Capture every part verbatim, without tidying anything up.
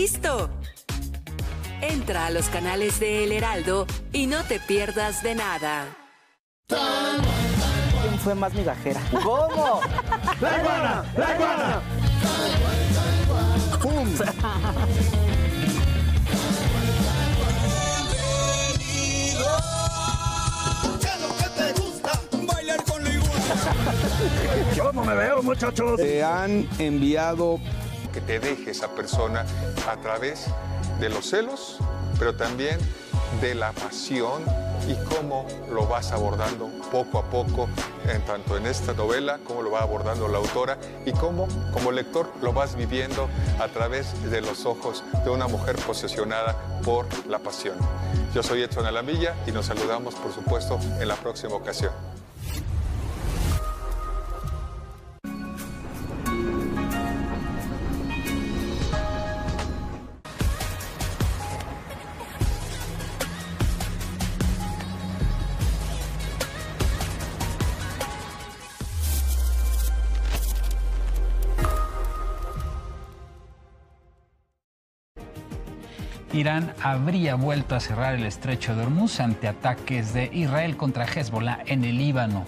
listo. Entra a los canales de El Heraldo y no te pierdas de nada. ¿Quién fue más migajera? ¿Cómo? ¡La iguana! ¡La iguana! ¡Pum! ¿Cómo me veo, muchachos? Te han enviado que te deje esa persona a través de los celos, pero también de la pasión y cómo lo vas abordando poco a poco, en tanto en esta novela, cómo lo va abordando la autora y cómo como lector lo vas viviendo a través de los ojos de una mujer posesionada por la pasión. Yo soy Edson Alamilla y nos saludamos, por supuesto, en la próxima ocasión. Irán habría vuelto a cerrar el estrecho de Hormuz ante ataques de Israel contra Hezbollah en el Líbano.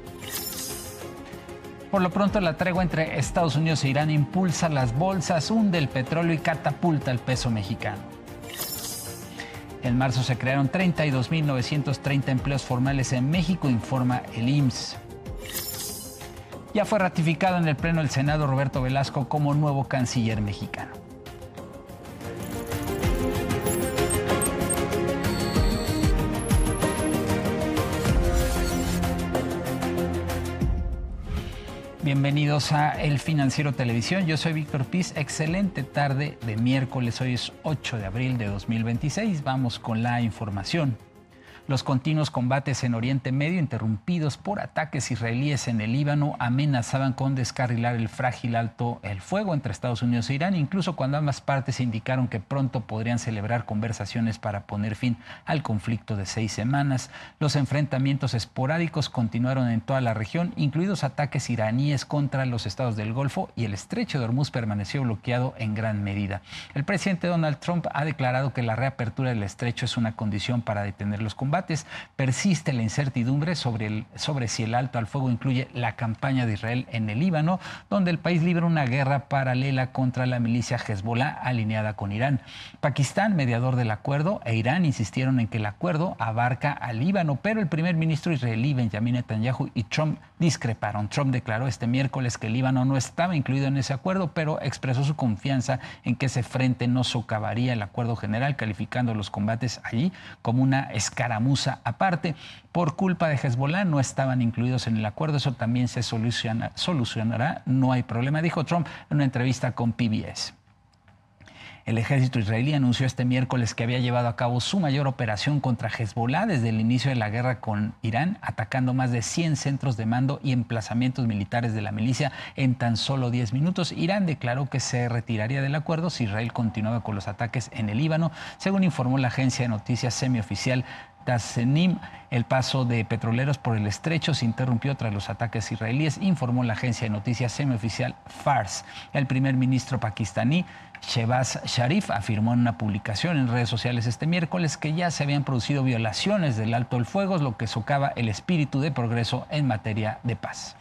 Por lo pronto, la tregua entre Estados Unidos e Irán impulsa las bolsas, hunde el petróleo y catapulta el peso mexicano. En marzo se crearon treinta y dos mil novecientos treinta empleos formales en México, informa el I M S S. Ya fue ratificado en el Pleno del Senado Roberto Velasco como nuevo canciller mexicano. Bienvenidos a El Financiero Televisión. Yo soy Víctor Piz. Excelente tarde de miércoles. Hoy es ocho de abril de dos mil veintiséis. Vamos con la información. Los continuos combates en Oriente Medio, interrumpidos por ataques israelíes en el Líbano, amenazaban con descarrilar el frágil alto el fuego entre Estados Unidos e Irán, incluso cuando ambas partes indicaron que pronto podrían celebrar conversaciones para poner fin al conflicto de seis semanas. Los enfrentamientos esporádicos continuaron en toda la región, incluidos ataques iraníes contra los estados del Golfo, y el estrecho de Hormuz permaneció bloqueado en gran medida. El presidente Donald Trump ha declarado que la reapertura del estrecho es una condición para detener los combates. Persiste la incertidumbre sobre, el, sobre si el alto al fuego incluye la campaña de Israel en el Líbano, donde el país libra una guerra paralela contra la milicia Hezbollah alineada con Irán. Pakistán, mediador del acuerdo, e Irán insistieron en que el acuerdo abarca al Líbano, pero el primer ministro israelí Benjamin Netanyahu y Trump discreparon. Trump declaró este miércoles que el Líbano no estaba incluido en ese acuerdo, pero expresó su confianza en que ese frente no socavaría el acuerdo general, calificando los combates allí como una escaramuza aparte. Por culpa de Hezbollah no estaban incluidos en el acuerdo, eso también se soluciona, solucionará, no hay problema, dijo Trump en una entrevista con P B S. El ejército israelí anunció este miércoles que había llevado a cabo su mayor operación contra Hezbollah desde el inicio de la guerra con Irán, atacando más de cien centros de mando y emplazamientos militares de la milicia en tan solo diez minutos. Irán declaró que se retiraría del acuerdo si Israel continuaba con los ataques en el Líbano, según informó la agencia de noticias semioficial Tasnim. El paso de petroleros por el estrecho se interrumpió tras los ataques israelíes, informó la agencia de noticias semioficial Fars. El primer ministro pakistaní Shehbaz Sharif afirmó en una publicación en redes sociales este miércoles que ya se habían producido violaciones del alto el fuego, lo que socava el espíritu de progreso en materia de paz.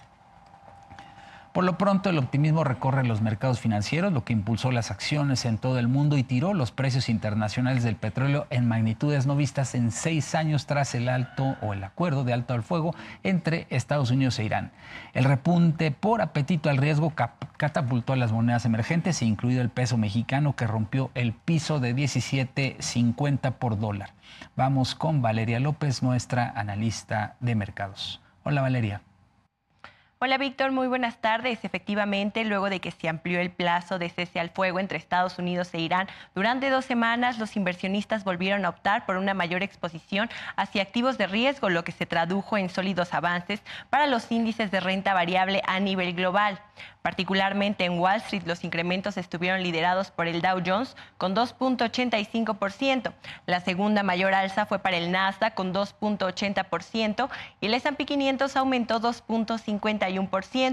Por lo pronto, el optimismo recorre los mercados financieros, lo que impulsó las acciones en todo el mundo y tiró los precios internacionales del petróleo en magnitudes no vistas en seis años tras el alto o el acuerdo de alto al fuego entre Estados Unidos e Irán. El repunte por apetito al riesgo catapultó a las monedas emergentes, incluido el peso mexicano, que rompió el piso de diecisiete cincuenta por dólar. Vamos con Valeria López, nuestra analista de mercados. Hola, Valeria. Hola Víctor, muy buenas tardes. Efectivamente, luego de que se amplió el plazo de cese al fuego entre Estados Unidos e Irán, durante dos semanas los inversionistas volvieron a optar por una mayor exposición hacia activos de riesgo, lo que se tradujo en sólidos avances para los índices de renta variable a nivel global. Particularmente en Wall Street, los incrementos estuvieron liderados por el Dow Jones con dos punto ochenta y cinco por ciento. La segunda mayor alza fue para el Nasdaq con dos punto ochenta por ciento y el ese and pe quinientos aumentó dos punto cincuenta y uno por ciento.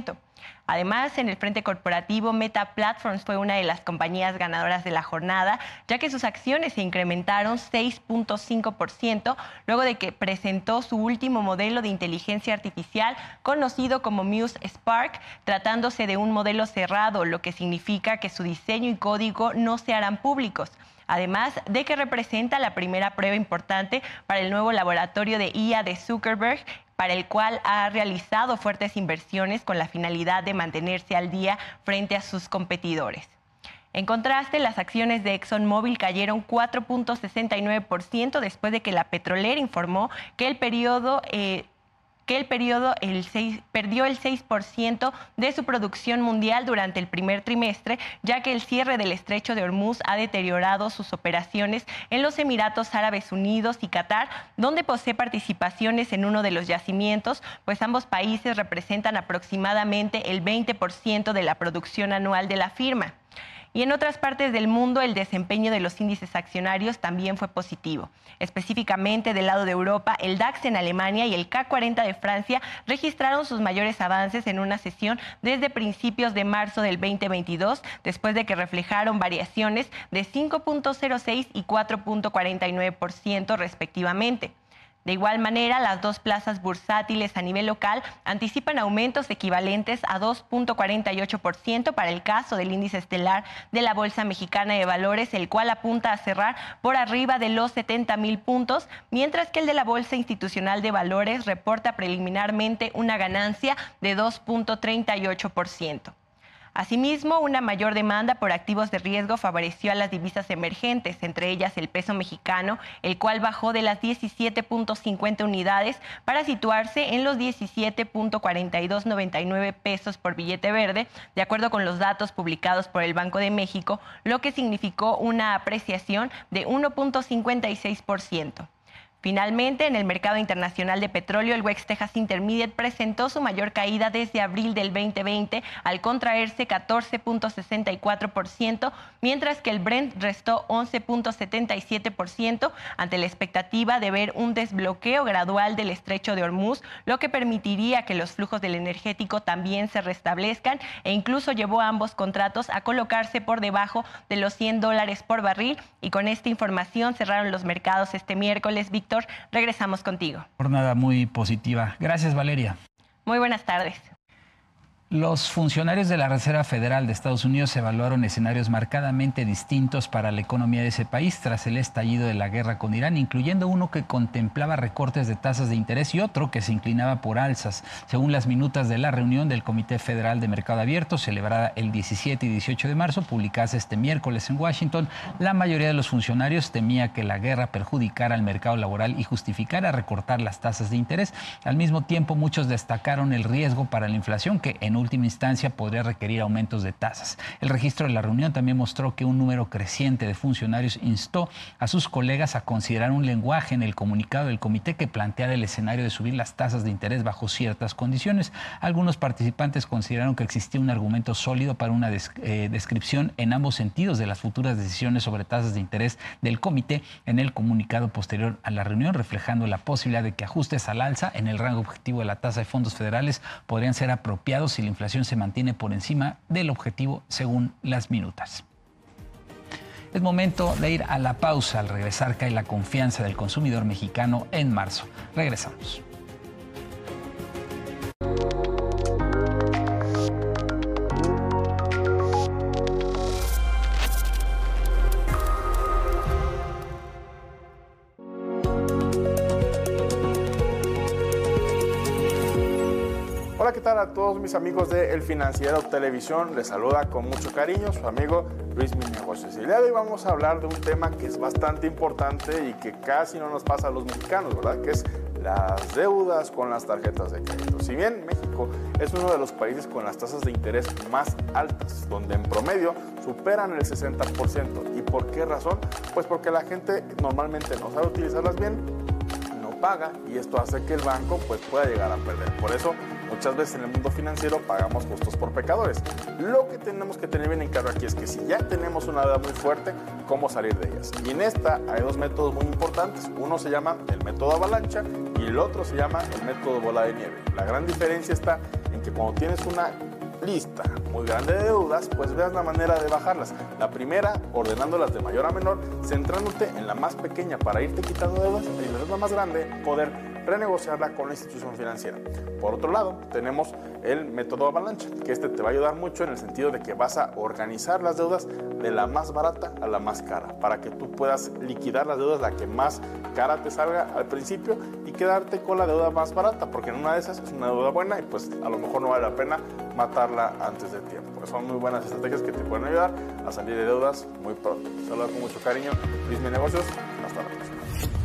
Además, en el frente corporativo, Meta Platforms fue una de las compañías ganadoras de la jornada, ya que sus acciones se incrementaron seis punto cinco por ciento luego de que presentó su último modelo de inteligencia artificial conocido como Muse Spark, tratándose de un modelo cerrado, lo que significa que su diseño y código no se harán públicos. Además de que representa la primera prueba importante para el nuevo laboratorio de I A de Zuckerberg, para el cual ha realizado fuertes inversiones con la finalidad de mantenerse al día frente a sus competidores. En contraste, las acciones de ExxonMobil cayeron cuatro punto sesenta y nueve por ciento después de que la petrolera informó que el periodo... Eh, que el periodo el seis, perdió el seis por ciento de su producción mundial durante el primer trimestre, ya que el cierre del estrecho de Hormuz ha deteriorado sus operaciones en los Emiratos Árabes Unidos y Qatar, donde posee participaciones en uno de los yacimientos, pues ambos países representan aproximadamente el veinte por ciento de la producción anual de la firma. Y en otras partes del mundo, el desempeño de los índices accionarios también fue positivo. Específicamente del lado de Europa, el DAX en Alemania y el C A C cuarenta de Francia registraron sus mayores avances en una sesión desde principios de marzo del veinte veintidós, después de que reflejaron variaciones de cinco punto cero seis y cuatro punto cuarenta y nueve por ciento respectivamente. De igual manera, las dos plazas bursátiles a nivel local anticipan aumentos equivalentes a dos punto cuarenta y ocho por ciento para el caso del índice estelar de la Bolsa Mexicana de Valores, el cual apunta a cerrar por arriba de los setenta mil puntos, mientras que el de la Bolsa Institucional de Valores reporta preliminarmente una ganancia de dos punto treinta y ocho por ciento. Asimismo, una mayor demanda por activos de riesgo favoreció a las divisas emergentes, entre ellas el peso mexicano, el cual bajó de las diecisiete punto cincuenta unidades para situarse en los diecisiete punto cuarenta y dos noventa y nueve pesos por billete verde, de acuerdo con los datos publicados por el Banco de México, lo que significó una apreciación de uno punto cincuenta y seis por ciento. Finalmente, en el mercado internacional de petróleo, el West Texas Intermediate presentó su mayor caída desde abril del veinte veinte al contraerse catorce punto sesenta y cuatro por ciento, mientras que el Brent restó once punto setenta y siete por ciento ante la expectativa de ver un desbloqueo gradual del estrecho de Hormuz, lo que permitiría que los flujos del energético también se restablezcan e incluso llevó a ambos contratos a colocarse por debajo de los cien dólares por barril. Y con esta información cerraron los mercados este miércoles. Víctor, regresamos contigo. Jornada muy positiva. Gracias, Valeria. Muy buenas tardes. Los funcionarios de la Reserva Federal de Estados Unidos evaluaron escenarios marcadamente distintos para la economía de ese país tras el estallido de la guerra con Irán, incluyendo uno que contemplaba recortes de tasas de interés y otro que se inclinaba por alzas. Según las minutas de la reunión del Comité Federal de Mercado Abierto, celebrada el diecisiete y dieciocho de marzo, publicadas este miércoles en Washington, la mayoría de los funcionarios temía que la guerra perjudicara al mercado laboral y justificara recortar las tasas de interés. Al mismo tiempo, muchos destacaron el riesgo para la inflación, que en última instancia podría requerir aumentos de tasas. El registro de la reunión también mostró que un número creciente de funcionarios instó a sus colegas a considerar un lenguaje en el comunicado del comité que planteara el escenario de subir las tasas de interés bajo ciertas condiciones. Algunos participantes consideraron que existía un argumento sólido para una des eh, descripción en ambos sentidos de las futuras decisiones sobre tasas de interés del comité en el comunicado posterior a la reunión, reflejando la posibilidad de que ajustes al alza en el rango objetivo de la tasa de fondos federales podrían ser apropiados si la inflación se mantiene por encima del objetivo según las minutas. Es momento de ir a la pausa. Al regresar cae la confianza del consumidor mexicano en marzo. Regresamos. Hola, ¿qué tal a todos mis amigos de El Financiero Televisión? Les saluda con mucho cariño su amigo Luis Mis Negocios. Y el día de hoy vamos a hablar de un tema que es bastante importante y que casi no nos pasa a los mexicanos, ¿verdad? Que es las deudas con las tarjetas de crédito. Si bien México es uno de los países con las tasas de interés más altas, donde en promedio superan el sesenta por ciento. ¿Y por qué razón? Pues porque la gente normalmente no sabe utilizarlas bien, no paga, y esto hace que el banco pues, pueda llegar a perder. Por eso muchas veces en el mundo financiero pagamos justos por pecadores. Lo que tenemos que tener bien en claro aquí es que si ya tenemos una deuda muy fuerte, ¿cómo salir de ellas? Y en esta hay dos métodos muy importantes. Uno se llama el método avalancha y el otro se llama el método bola de nieve. La gran diferencia está en que cuando tienes una lista muy grande de deudas, pues veas la manera de bajarlas. La primera, ordenándolas de mayor a menor, centrándote en la más pequeña para irte quitando deudas, y la deuda más grande, poder renegociarla con la institución financiera. Por otro lado, tenemos el método avalancha, que este te va a ayudar mucho en el sentido de que vas a organizar las deudas de la más barata a la más cara, para que tú puedas liquidar las deudas, la que más cara te salga al principio, y quedarte con la deuda más barata, porque en una de esas es una deuda buena y pues a lo mejor no vale la pena matarla antes del tiempo. Pues son muy buenas estrategias que te pueden ayudar a salir de deudas muy pronto. Saludos con mucho cariño, Luis Mi Negocios, hasta la próxima.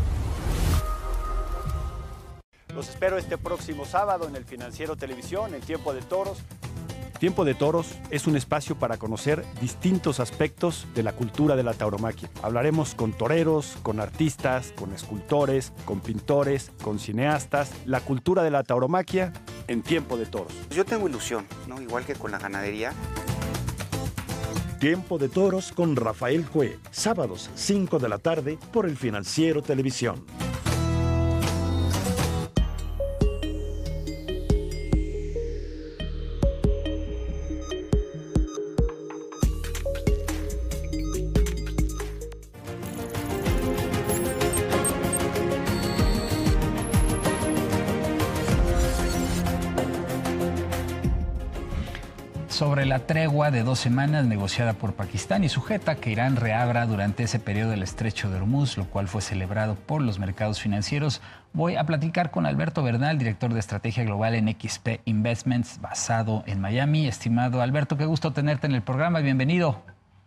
Los espero este próximo sábado en el Financiero Televisión, en Tiempo de Toros. Tiempo de Toros es un espacio para conocer distintos aspectos de la cultura de la tauromaquia. Hablaremos con toreros, con artistas, con escultores, con pintores, con cineastas. La cultura de la tauromaquia en Tiempo de Toros. Yo tengo ilusión, ¿no? Igual que con la ganadería. Tiempo de Toros con Rafael Cue, sábados cinco de la tarde por el Financiero Televisión. Sobre la tregua de dos semanas negociada por Pakistán y sujeta a que Irán reabra durante ese periodo el estrecho de Hormuz, lo cual fue celebrado por los mercados financieros, voy a platicar con Alberto Bernal, director de estrategia global en X P Investments, basado en Miami. Estimado Alberto, qué gusto tenerte en el programa, bienvenido.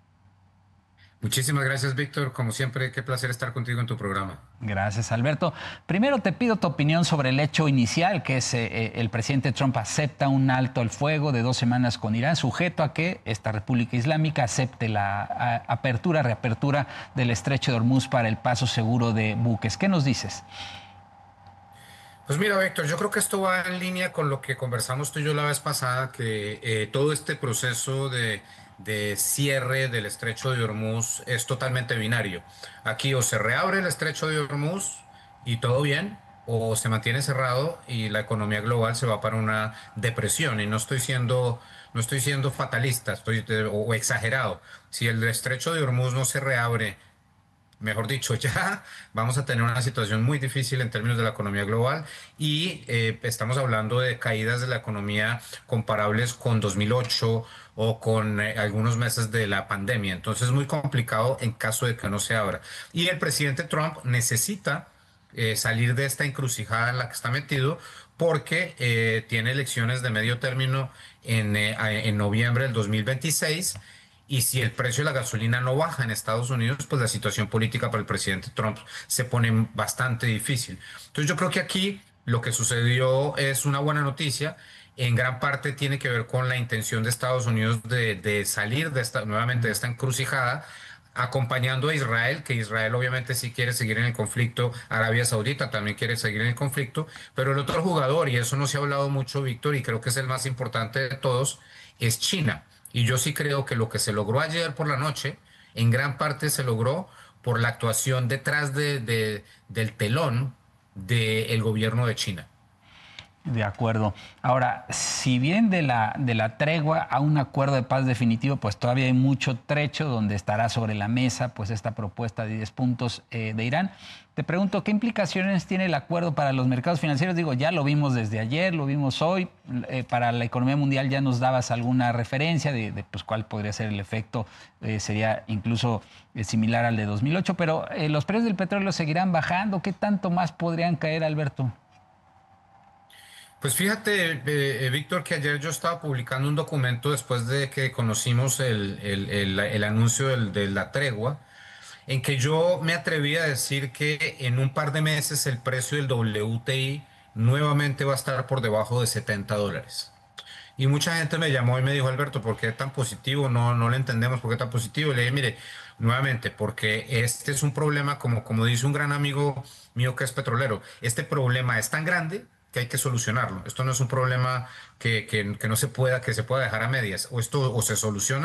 Muchísimas gracias, Víctor. Como siempre, qué placer estar contigo en tu programa. Gracias, Alberto. Primero te pido tu opinión sobre el hecho inicial, que es eh, el presidente Trump acepta un alto al fuego de dos semanas con Irán, sujeto a que esta República Islámica acepte la a, apertura, reapertura del estrecho de Hormuz para el paso seguro de buques. ¿Qué nos dices? Pues mira, Víctor, yo creo que esto va en línea con lo que conversamos tú y yo la vez pasada, que eh, todo este proceso de... de cierre del estrecho de Hormuz es totalmente binario. Aquí o se reabre el estrecho de Hormuz y todo bien, o se mantiene cerrado y la economía global se va para una depresión. Y no estoy siendo, no estoy siendo fatalista estoy, o exagerado. Si el estrecho de Hormuz no se reabre, mejor dicho, ya vamos a tener una situación muy difícil en términos de la economía global y eh, estamos hablando de caídas de la economía comparables con dos mil ocho o con eh, algunos meses de la pandemia. Entonces es muy complicado en caso de que no se abra. Y el presidente Trump necesita eh, salir de esta encrucijada en la que está metido porque eh, tiene elecciones de medio término en, eh, en noviembre del dos mil veintiséis. Y si el precio de la gasolina no baja en Estados Unidos, pues la situación política para el presidente Trump se pone bastante difícil. Entonces yo creo que aquí lo que sucedió es una buena noticia. En gran parte tiene que ver con la intención de Estados Unidos de, de salir de esta, nuevamente de esta encrucijada, acompañando a Israel, que Israel obviamente sí quiere seguir en el conflicto, Arabia Saudita también quiere seguir en el conflicto, pero el otro jugador, y eso no se ha hablado mucho, Víctor, y creo que es el más importante de todos, es China. Y yo sí creo que lo que se logró ayer por la noche, en gran parte se logró por la actuación detrás de, de, del telón del gobierno de China. De acuerdo. Ahora, si bien de la, de la tregua a un acuerdo de paz definitivo, pues todavía hay mucho trecho donde estará sobre la mesa pues esta propuesta de diez puntos eh, de Irán. Te pregunto, ¿qué implicaciones tiene el acuerdo para los mercados financieros? Digo, ya lo vimos desde ayer, lo vimos hoy. Eh, para la economía mundial ya nos dabas alguna referencia de, de pues, cuál podría ser el efecto. Eh, sería incluso eh, similar al de dos mil ocho, pero eh, los precios del petróleo seguirán bajando. ¿Qué tanto más podrían caer, Alberto? Pues fíjate, eh, Víctor, que ayer yo estaba publicando un documento después de que conocimos el, el, el, el anuncio del, de la tregua, en que yo me atreví a decir que en un par de meses el precio del W T I nuevamente va a estar por debajo de setenta dólares. Y mucha gente me llamó y me dijo, Alberto, ¿por qué tan positivo? No, no le entendemos por qué tan positivo. Y le dije, mire, nuevamente, porque este es un problema, como, como dice un gran amigo mío que es petrolero, este problema es tan grande que hay que solucionarlo. Esto no es un problema que, que, que no se pueda, que se pueda dejar a medias. O esto o se soluciona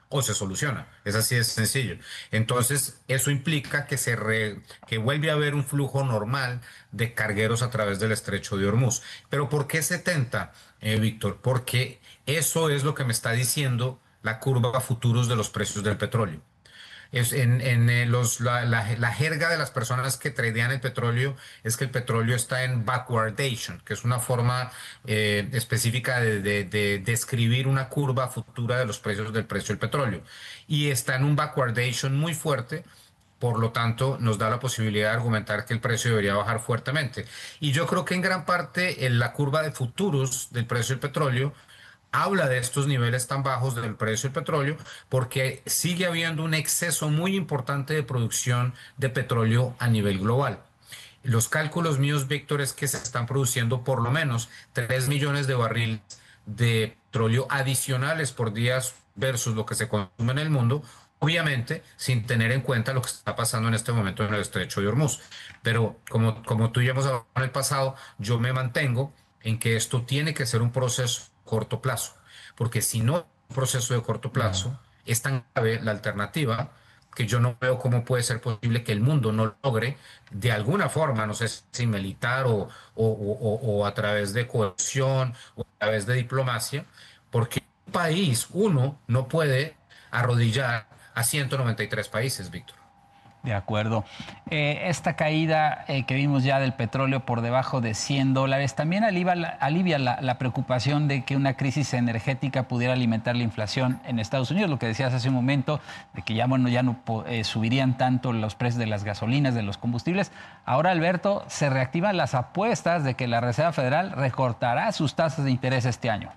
o se soluciona. Es así de sencillo. Entonces, eso implica que, se re, que vuelve a haber un flujo normal de cargueros a través del estrecho de Hormuz. ¿Pero por qué setenta, eh, Víctor? Porque eso es lo que me está diciendo la curva a futuros de los precios del petróleo. Es en, en eh, los, la, la, la jerga de las personas que tradean el petróleo es que el petróleo está en backwardation, que es una forma eh, específica de, de, de describir una curva futura de los precios del precio del petróleo. Y está en un backwardation muy fuerte, por lo tanto nos da la posibilidad de argumentar que el precio debería bajar fuertemente. Y yo creo que en gran parte en la curva de futuros del precio del petróleo habla de estos niveles tan bajos del precio del petróleo porque sigue habiendo un exceso muy importante de producción de petróleo a nivel global. Los cálculos míos, Víctor, es que se están produciendo por lo menos tres millones de barriles de petróleo adicionales por día versus lo que se consume en el mundo, obviamente sin tener en cuenta lo que está pasando en este momento en el estrecho de Hormuz. Pero como, como tú y yo hemos hablado en el pasado, yo me mantengo en que esto tiene que ser un proceso corto plazo, porque si no es un proceso de corto plazo, no. es tan grave la alternativa que yo no veo cómo puede ser posible que el mundo no logre de alguna forma, no sé si militar o, o, o, o a través de cohesión o a través de diplomacia, porque un país, uno, no puede arrodillar a ciento noventa y tres países, Víctor. De acuerdo. Eh, esta caída eh, que vimos ya del petróleo por debajo de cien dólares también alivia, la, alivia la, la preocupación de que una crisis energética pudiera alimentar la inflación en Estados Unidos. Lo que decías hace un momento, de que ya, bueno, ya no eh, subirían tanto los precios de las gasolinas, de los combustibles. Ahora, Alberto, se reactivan las apuestas de que la Reserva Federal recortará sus tasas de interés este año.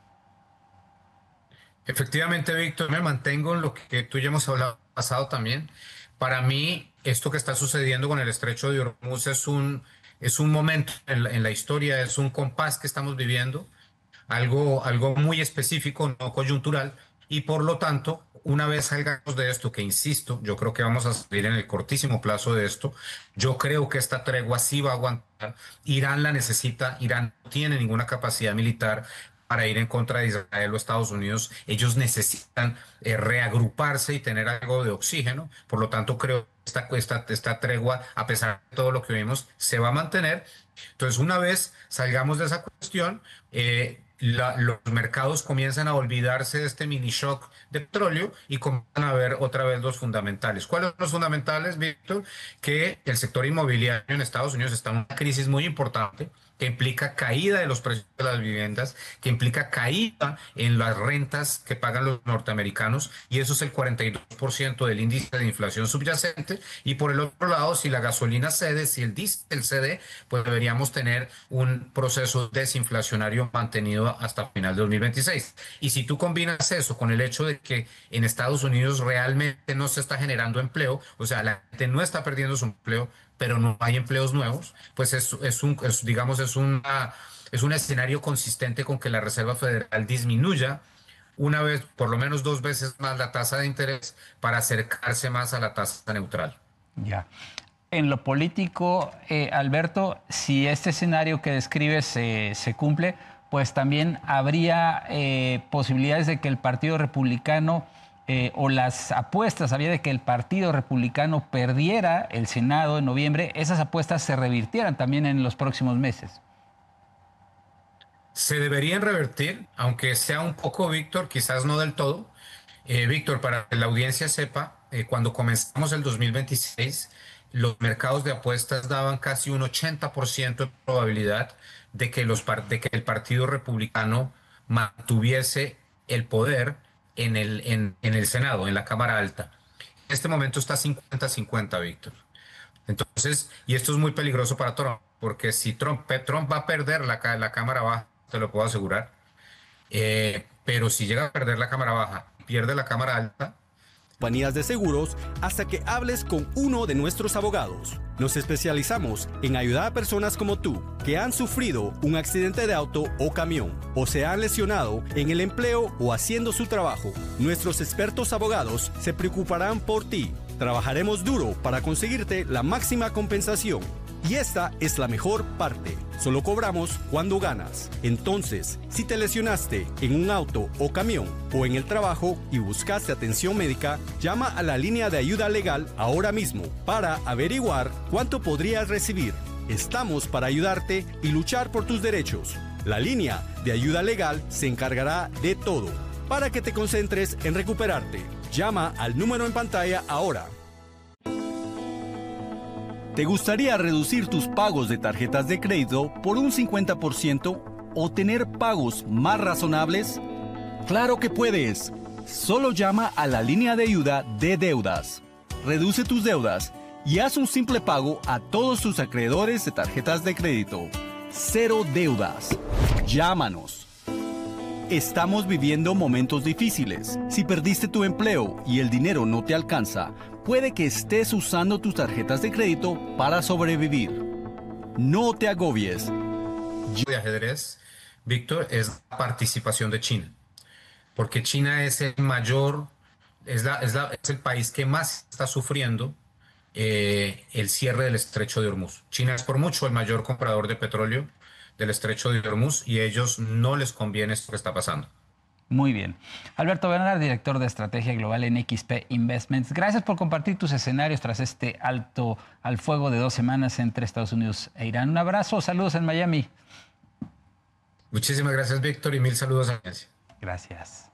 Efectivamente, Víctor, me mantengo en lo que tú ya hemos hablado pasado también. Para mí, esto que está sucediendo con el estrecho de Hormuz es un, es un momento en la, en la historia, es un compás que estamos viviendo, algo, algo muy específico, no coyuntural, y por lo tanto, una vez salgamos de esto, que insisto, yo creo que vamos a salir en el cortísimo plazo de esto, yo creo que esta tregua sí va a aguantar, Irán la necesita, Irán no tiene ninguna capacidad militar para ir en contra de Israel o Estados Unidos. Ellos necesitan eh, reagruparse y tener algo de oxígeno. Por lo tanto, creo que esta, esta, esta tregua, a pesar de todo lo que vimos, se va a mantener. Entonces, una vez salgamos de esa cuestión, eh, la, los mercados comienzan a olvidarse de este mini shock de petróleo y comienzan a ver otra vez los fundamentales. ¿Cuáles son los fundamentales, Víctor? Que el sector inmobiliario en Estados Unidos está en una crisis muy importante, que implica caída de los precios de las viviendas, que implica caída en las rentas que pagan los norteamericanos, y eso es el cuarenta y dos por ciento del índice de inflación subyacente. Y por el otro lado, si la gasolina cede, si el diésel cede, pues deberíamos tener un proceso desinflacionario mantenido hasta final de dos mil veintiséis. Y si tú combinas eso con el hecho de que en Estados Unidos realmente no se está generando empleo, o sea, la gente no está perdiendo su empleo, pero no hay empleos nuevos, pues es, es un, es, digamos, es, una, es un escenario consistente con que la Reserva Federal disminuya una vez, por lo menos dos veces más la tasa de interés para acercarse más a la tasa neutral. Ya. En lo político, eh, Alberto, si este escenario que describes se, se cumple, pues también habría eh, posibilidades de que el Partido Republicano Eh, o las apuestas había de que el Partido Republicano perdiera el Senado en noviembre, esas apuestas se revirtieran también en los próximos meses. Se deberían revertir, aunque sea un poco, Víctor, quizás no del todo. Eh, Víctor, para que la audiencia sepa, eh, cuando comenzamos el dos mil veintiséis, los mercados de apuestas daban casi un ochenta por ciento de probabilidad de que, los, de que el Partido Republicano mantuviese el poder en el, en, en el Senado, en la Cámara Alta. En este momento está cincuenta cincuenta, Víctor. Entonces, y esto es muy peligroso para Trump, porque si Trump, Trump va a perder la, la Cámara Baja, te lo puedo asegurar, eh, pero si llega a perder la Cámara Baja y pierde la Cámara Alta, compañías de seguros hasta que hables con uno de nuestros abogados. Nos especializamos en ayudar a personas como tú que han sufrido un accidente de auto o camión o se han lesionado en el empleo o haciendo su trabajo. Nuestros expertos abogados se preocuparán por ti. Trabajaremos duro para conseguirte la máxima compensación. Y esta es la mejor parte. Solo cobramos cuando ganas. Entonces, si te lesionaste en un auto o camión o en el trabajo y buscaste atención médica, llama a la línea de ayuda legal ahora mismo para averiguar cuánto podrías recibir. Estamos para ayudarte y luchar por tus derechos. La línea de ayuda legal se encargará de todo para que te concentres en recuperarte. Llama al número en pantalla ahora. ¿Te gustaría reducir tus pagos de tarjetas de crédito por un cincuenta por ciento o tener pagos más razonables? ¡Claro que puedes! Solo llama a la línea de ayuda de deudas. Reduce tus deudas y haz un simple pago a todos tus acreedores de tarjetas de crédito. Cero deudas. Llámanos. Estamos viviendo momentos difíciles. Si perdiste tu empleo y el dinero no te alcanza, puede que estés usando tus tarjetas de crédito para sobrevivir. No te agobies. De ajedrez, Víctor, es la participación de China. Porque China es el mayor, es, la, es, la, es el país que más está sufriendo eh, el cierre del estrecho de Hormuz. China es por mucho el mayor comprador de petróleo del estrecho de Hormuz y a ellos no les conviene esto que está pasando. Muy bien. Alberto Bernal, director de Estrategia Global en X P Investments. Gracias por compartir tus escenarios tras este alto al fuego de dos semanas entre Estados Unidos e Irán. Un abrazo, saludos en Miami. Muchísimas gracias, Víctor, y mil saludos a la audiencia. Gracias.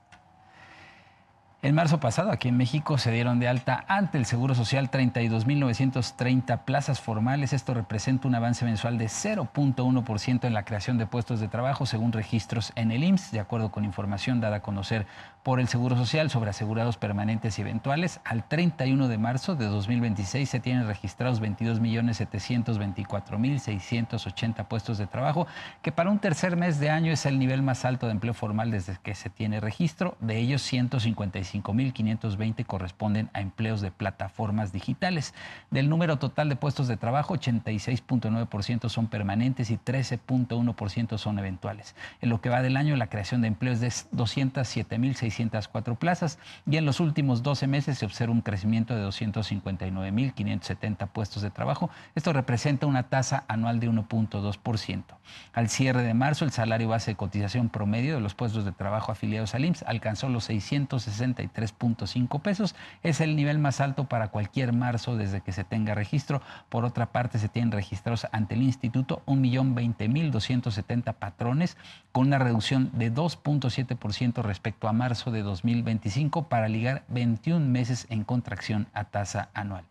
En marzo pasado, aquí en México, se dieron de alta ante el Seguro Social treinta y dos mil novecientas treinta plazas formales. Esto representa un avance mensual de cero punto uno por ciento en la creación de puestos de trabajo, según registros en el I M S S. De acuerdo con información dada a conocer por el Seguro Social sobre asegurados permanentes y eventuales, al treinta y uno de marzo de dos mil veintiséis se tienen registrados veintidós millones setecientos veinticuatro mil seiscientos ochenta puestos de trabajo, que para un tercer mes de año es el nivel más alto de empleo formal desde que se tiene registro. De ellos, ciento cincuenta y cinco mil quinientos veinte corresponden a empleos de plataformas digitales. Del número total de puestos de trabajo, ochenta y seis punto nueve por ciento son permanentes y trece punto uno por ciento son eventuales. En lo que va del año, la creación de empleos es de doscientas siete mil seiscientas cuatro plazas y en los últimos doce meses se observa un crecimiento de doscientos cincuenta y nueve mil quinientos setenta puestos de trabajo. Esto representa una tasa anual de uno punto dos por ciento. Al cierre de marzo, el salario base de cotización promedio de los puestos de trabajo afiliados al I M S S alcanzó los seiscientos sesenta y tres punto cinco pesos. Es el nivel más alto para cualquier marzo desde que se tenga registro. Por otra parte, se tienen registrados ante el instituto un millón veinte mil doscientos setenta patrones, con una reducción de dos punto siete por ciento respecto a marzo de dos mil veinticinco, para ligar veintiún meses en contracción a tasa anual.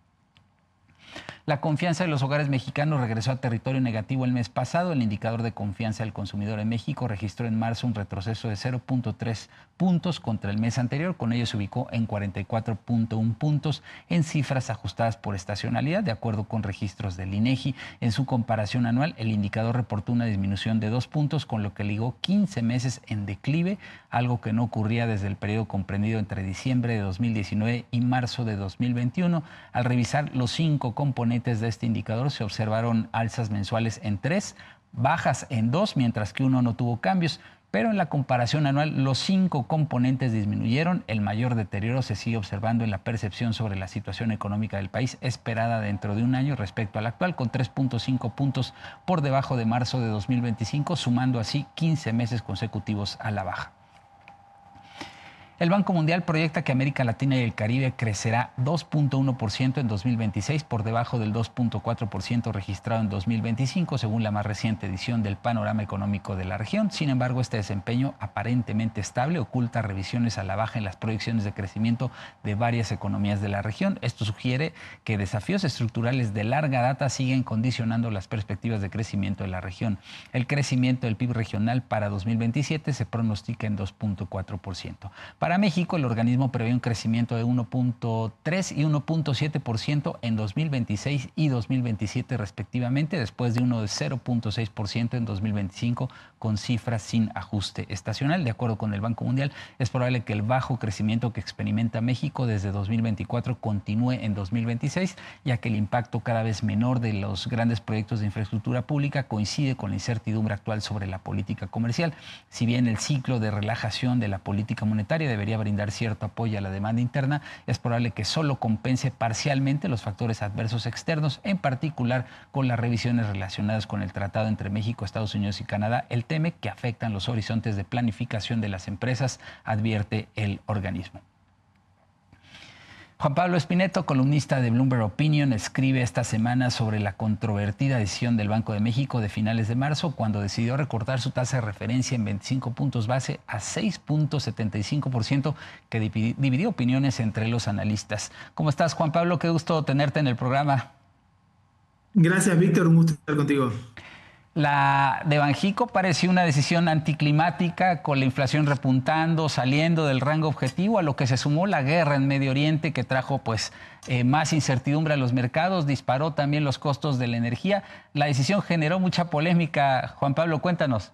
La confianza de los hogares mexicanos regresó a territorio negativo el mes pasado. El indicador de confianza del consumidor en México registró en marzo un retroceso de cero punto tres puntos contra el mes anterior. Con ello se ubicó en cuarenta y cuatro punto uno puntos en cifras ajustadas por estacionalidad, de acuerdo con registros del INEGI. En su comparación anual, el indicador reportó una disminución de dos puntos, con lo que ligó quince meses en declive, algo que no ocurría desde el periodo comprendido entre diciembre de dos mil diecinueve y marzo de dos mil veintiuno. Al revisar los cinco componentes de este indicador, se observaron alzas mensuales en tres, bajas en dos, mientras que uno no tuvo cambios. Pero en la comparación anual, los cinco componentes disminuyeron. El mayor deterioro se sigue observando en la percepción sobre la situación económica del país esperada dentro de un año respecto al actual, con tres punto cinco puntos por debajo de marzo de dos mil veinticinco, sumando así quince meses consecutivos a la baja. El Banco Mundial proyecta que América Latina y el Caribe crecerá dos punto uno por ciento en dos mil veintiséis, por debajo del dos punto cuatro por ciento registrado en dos mil veinticinco, según la más reciente edición del Panorama Económico de la región. Sin embargo, este desempeño aparentemente estable oculta revisiones a la baja en las proyecciones de crecimiento de varias economías de la región. Esto sugiere que desafíos estructurales de larga data siguen condicionando las perspectivas de crecimiento de la región. El crecimiento del P I B regional para dos mil veintisiete se pronostica en dos punto cuatro por ciento. Para México, el organismo prevé un crecimiento de uno punto tres y uno punto siete por ciento en dos mil veintiséis y dos mil veintisiete respectivamente, después de uno de cero punto seis por ciento en dos mil veinticinco, con cifras sin ajuste estacional. De acuerdo con el Banco Mundial, es probable que el bajo crecimiento que experimenta México desde dos mil veinticuatro continúe en dos mil veintiséis, ya que el impacto cada vez menor de los grandes proyectos de infraestructura pública coincide con la incertidumbre actual sobre la política comercial. Si bien el ciclo de relajación de la política monetaria debe debería brindar cierto apoyo a la demanda interna, es probable que solo compense parcialmente los factores adversos externos, en particular con las revisiones relacionadas con el tratado entre México, Estados Unidos y Canadá, el TEMEC, que afectan los horizontes de planificación de las empresas, advierte el organismo. Juan Pablo Espineto, columnista de Bloomberg Opinion, escribe esta semana sobre la controvertida decisión del Banco de México de finales de marzo, cuando decidió recortar su tasa de referencia en veinticinco puntos base a seis punto setenta y cinco por ciento, que dividió opiniones entre los analistas. ¿Cómo estás, Juan Pablo? Qué gusto tenerte en el programa. Gracias, Víctor. Un gusto estar contigo. La de Banxico pareció una decisión anticlimática, con la inflación repuntando, saliendo del rango objetivo, a lo que se sumó la guerra en Medio Oriente, que trajo pues eh, más incertidumbre a los mercados, disparó también los costos de la energía. La decisión generó mucha polémica. Juan Pablo, cuéntanos.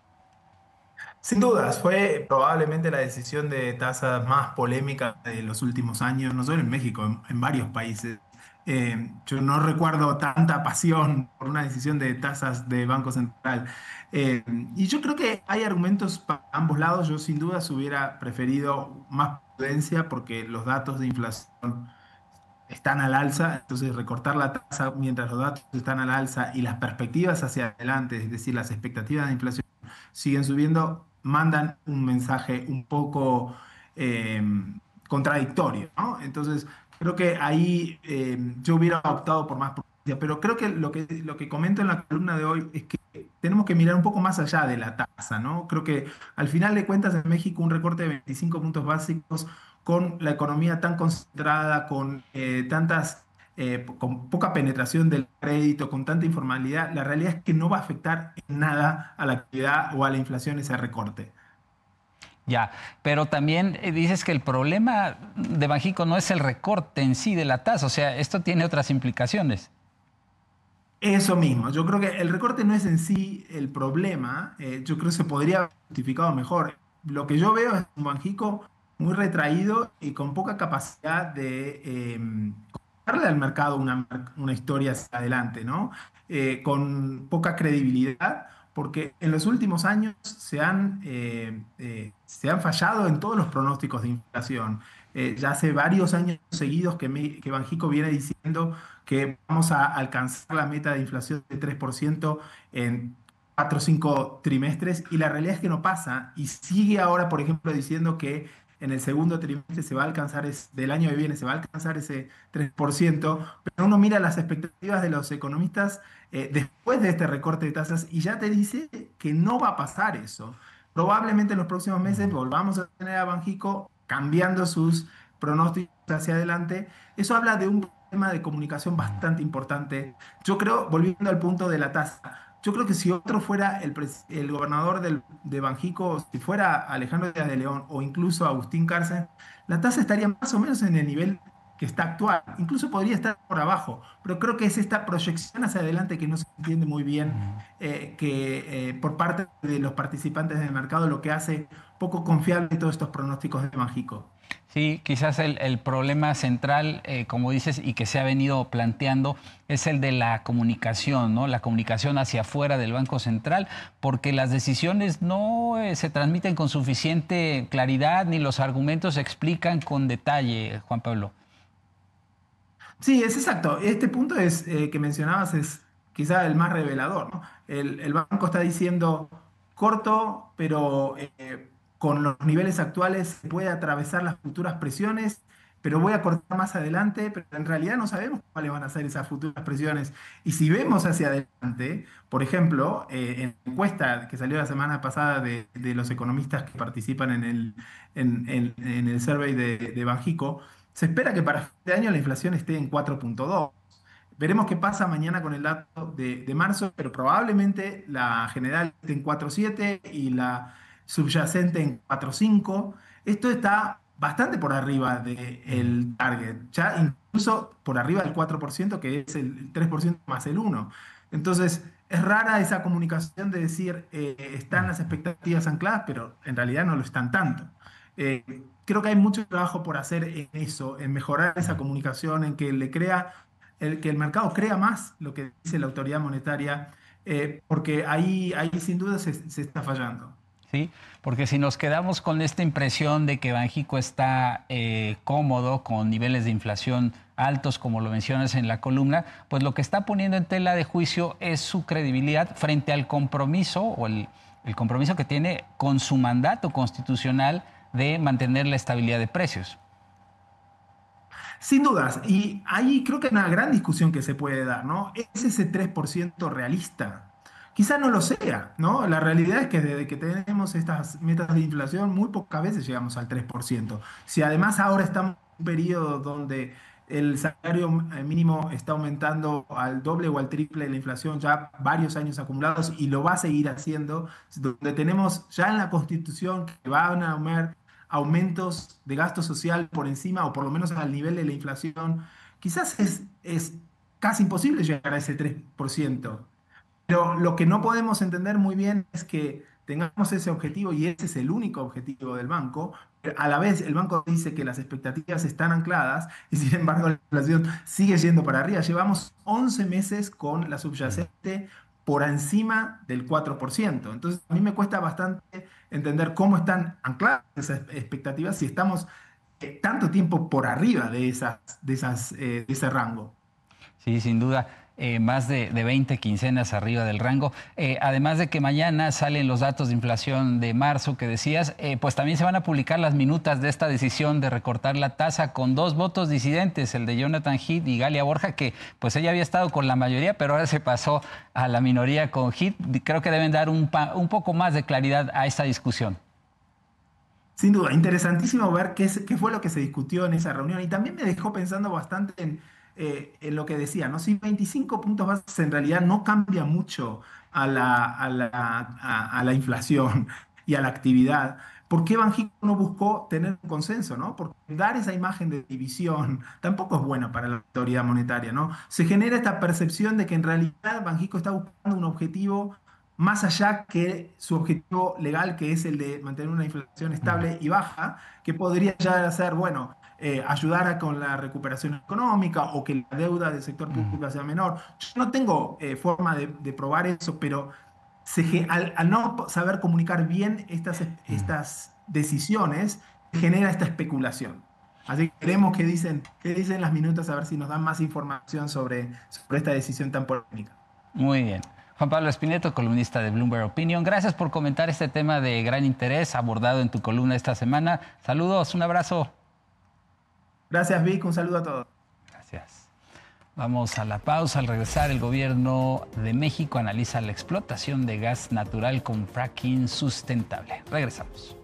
Sin dudas, fue probablemente la decisión de tasas más polémica de los últimos años, no solo en México, en, en varios países. Eh, yo no recuerdo tanta pasión por una decisión de tasas de Banco Central. Eh, y yo creo que hay argumentos para ambos lados. Yo sin duda hubiera preferido más prudencia porque los datos de inflación están al alza. Entonces recortar la tasa mientras los datos están al alza y las perspectivas hacia adelante, es decir, las expectativas de inflación siguen subiendo, mandan un mensaje un poco eh, contradictorio, ¿no? Entonces creo que ahí eh, yo hubiera optado por más prudencia, pero creo que lo, que lo que comento en la columna de hoy es que tenemos que mirar un poco más allá de la tasa, ¿no? Creo que al final de cuentas en México un recorte de veinticinco puntos básicos con la economía tan concentrada, con eh, tantas, eh, con poca penetración del crédito, con tanta informalidad, la realidad es que no va a afectar en nada a la actividad o a la inflación ese recorte. Ya, pero también dices que el problema de Banxico no es el recorte en sí de la tasa, o sea, esto tiene otras implicaciones. Eso mismo, yo creo que el recorte no es en sí el problema, eh, yo creo que se podría haber justificado mejor. Lo que yo veo es un Banxico muy retraído y con poca capacidad de eh, darle al mercado una, una historia hacia adelante, ¿no? Eh, con poca credibilidad, porque en los últimos años se han, eh, eh, se han fallado en todos los pronósticos de inflación. Eh, ya hace varios años seguidos que, me, que Banxico viene diciendo que vamos a alcanzar la meta de inflación de tres por ciento en cuatro o cinco trimestres, y la realidad es que no pasa, y sigue ahora, por ejemplo, diciendo que en el segundo trimestre se va a alcanzar, es, del año que viene se va a alcanzar ese tres por ciento, pero uno mira las expectativas de los economistas eh, después de este recorte de tasas y ya te dice que no va a pasar eso. Probablemente en los próximos meses volvamos a tener a Banxico cambiando sus pronósticos hacia adelante. Eso habla de un tema de comunicación bastante importante. Yo creo, volviendo al punto de la tasa, yo creo que si otro fuera el, el gobernador del, de Banxico, si fuera Alejandro Díaz de León o incluso Agustín Cárcel, la tasa estaría más o menos en el nivel que está actual. Incluso podría estar por abajo, pero creo que es esta proyección hacia adelante que no se entiende muy bien, eh, que eh, por parte de los participantes del mercado, lo que hace poco confiable todos estos pronósticos de Banxico. Sí, quizás el, el problema central, eh, como dices, y que se ha venido planteando, es el de la comunicación, ¿no? La comunicación hacia afuera del Banco Central, porque las decisiones no eh, se transmiten con suficiente claridad, ni los argumentos se explican con detalle, Juan Pablo. Sí, es exacto. Este punto es, eh, que mencionabas es quizá el más revelador, ¿no? El, el banco está diciendo corto, pero eh, con los niveles actuales se puede atravesar las futuras presiones, pero voy a cortar más adelante, pero en realidad no sabemos cuáles van a ser esas futuras presiones. Y si vemos hacia adelante, por ejemplo, eh, en la encuesta que salió la semana pasada de, de los economistas que participan en el, en, en, en el survey de, de Banxico, se espera que para fin de año la inflación esté en cuatro punto dos. Veremos qué pasa mañana con el dato de, de marzo, pero probablemente la general esté en cuatro punto siete y la subyacente en cuatro punto cinco. Esto está bastante por arriba del target, ya incluso por arriba del cuatro por ciento, que es el tres por ciento más el uno por ciento. Entonces, es rara esa comunicación de decir eh, están las expectativas ancladas, pero en realidad no lo están tanto. Eh, creo que hay mucho trabajo por hacer en eso, en mejorar esa comunicación, en que le crea, el, que el mercado crea más lo que dice la autoridad monetaria, eh, porque ahí, ahí sin duda se, se está fallando. ¿sí? Porque si nos quedamos con esta impresión de que Banxico está eh, cómodo con niveles de inflación altos, como lo mencionas en la columna, pues lo que está poniendo en tela de juicio es su credibilidad frente al compromiso o el, el compromiso que tiene con su mandato constitucional de mantener la estabilidad de precios. Sin dudas, y ahí creo que hay una gran discusión que se puede dar, ¿no? ¿Es ese tres por ciento realista? Quizá no lo sea, ¿no? La realidad es que desde que tenemos estas metas de inflación, muy pocas veces llegamos al tres por ciento. Si además ahora estamos en un periodo donde el salario mínimo está aumentando al doble o al triple de la inflación ya varios años acumulados y lo va a seguir haciendo, donde tenemos ya en la Constitución que van a haber aumentos de gasto social por encima o por lo menos al nivel de la inflación, quizás es, es casi imposible llegar a ese tres por ciento. Pero lo que no podemos entender muy bien es que tengamos ese objetivo y ese es el único objetivo del banco. Pero a la vez el banco dice que las expectativas están ancladas y sin embargo la inflación sigue yendo para arriba. Llevamos once meses con la subyacente por encima del cuatro por ciento. Entonces a mí me cuesta bastante entender cómo están ancladas esas expectativas si estamos eh, tanto tiempo por arriba de, esas, de, esas, eh, de ese rango. Sí, sin duda. Eh, más de, de veinte quincenas arriba del rango. Eh, además de que mañana salen los datos de inflación de marzo que decías, eh, pues también se van a publicar las minutas de esta decisión de recortar la tasa con dos votos disidentes, el de Jonathan Heath y Galia Borja, que pues ella había estado con la mayoría, pero ahora se pasó a la minoría con Heath. Creo que deben dar un, pa, un poco más de claridad a esta discusión. Sin duda, interesantísimo ver qué, es, qué fue lo que se discutió en esa reunión y también me dejó pensando bastante en Eh, en lo que decía, ¿no? Si veinticinco puntos bases en realidad no cambia mucho a la, a la, a, a la inflación y a la actividad, ¿por qué Banxico no buscó tener un consenso, ¿no? Porque dar esa imagen de división tampoco es buena para la autoridad monetaria, ¿no? Se genera esta percepción de que en realidad Banxico está buscando un objetivo más allá que su objetivo legal, que es el de mantener una inflación estable y baja, que podría ya ser, bueno, Eh, ayudar a, con la recuperación económica o que la deuda del sector público sea menor. Yo no tengo eh, forma de, de probar eso, pero se, al, al no saber comunicar bien estas, estas decisiones, genera esta especulación. Así que veremos qué dicen, qué dicen las minutas, a ver si nos dan más información sobre, sobre esta decisión tan polémica. Muy bien. Juan Pablo Espineto, columnista de Bloomberg Opinion. Gracias por comentar este tema de gran interés abordado en tu columna esta semana. Saludos, un abrazo. Gracias, Vic. Un saludo a todos. Gracias. Vamos a la pausa. Al regresar, el gobierno de México analiza la explotación de gas natural con fracking sustentable. Regresamos.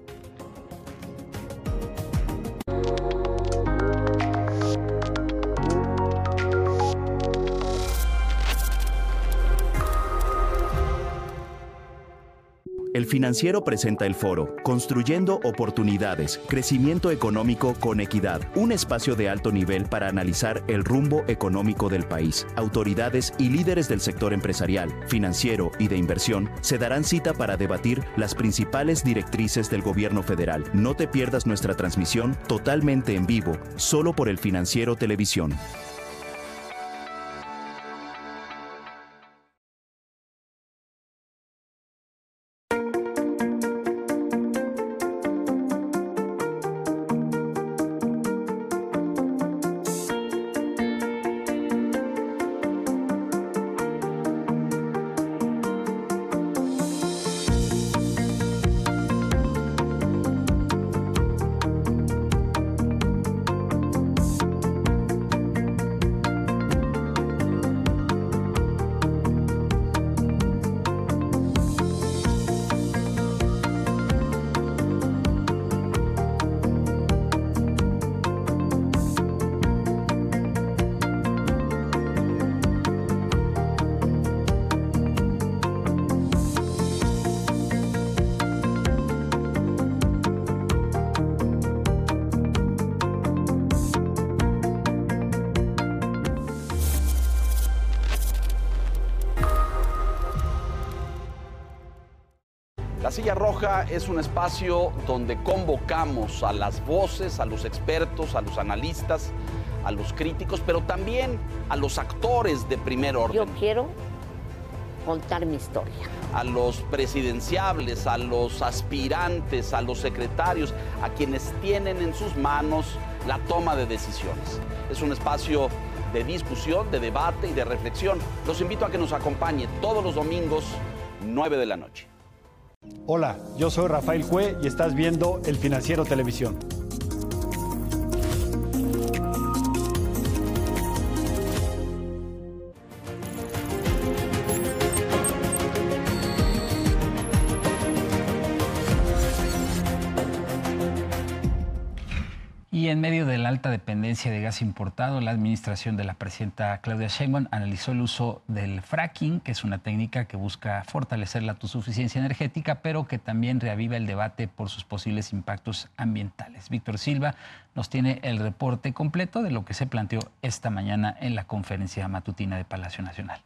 El Financiero presenta el foro Construyendo Oportunidades, Crecimiento Económico con Equidad, un espacio de alto nivel para analizar el rumbo económico del país. Autoridades y líderes del sector empresarial, financiero y de inversión se darán cita para debatir las principales directrices del gobierno federal. No te pierdas nuestra transmisión totalmente en vivo, solo por El Financiero Televisión. La Silla Roja es un espacio donde convocamos a las voces, a los expertos, a los analistas, a los críticos, pero también a los actores de primer orden. Yo quiero contar mi historia. A los presidenciables, a los aspirantes, a los secretarios, a quienes tienen en sus manos la toma de decisiones. Es un espacio de discusión, de debate y de reflexión. Los invito a que nos acompañe todos los domingos, nueve de la noche. Hola, yo soy Rafael Cue y estás viendo El Financiero Televisión. Y en medio de la alta dependencia de gas importado, la administración de la presidenta Claudia Sheinbaum analizó el uso del fracking, que es una técnica que busca fortalecer la autosuficiencia energética, pero que también reaviva el debate por sus posibles impactos ambientales. Víctor Silva nos tiene el reporte completo de lo que se planteó esta mañana en la conferencia matutina de Palacio Nacional.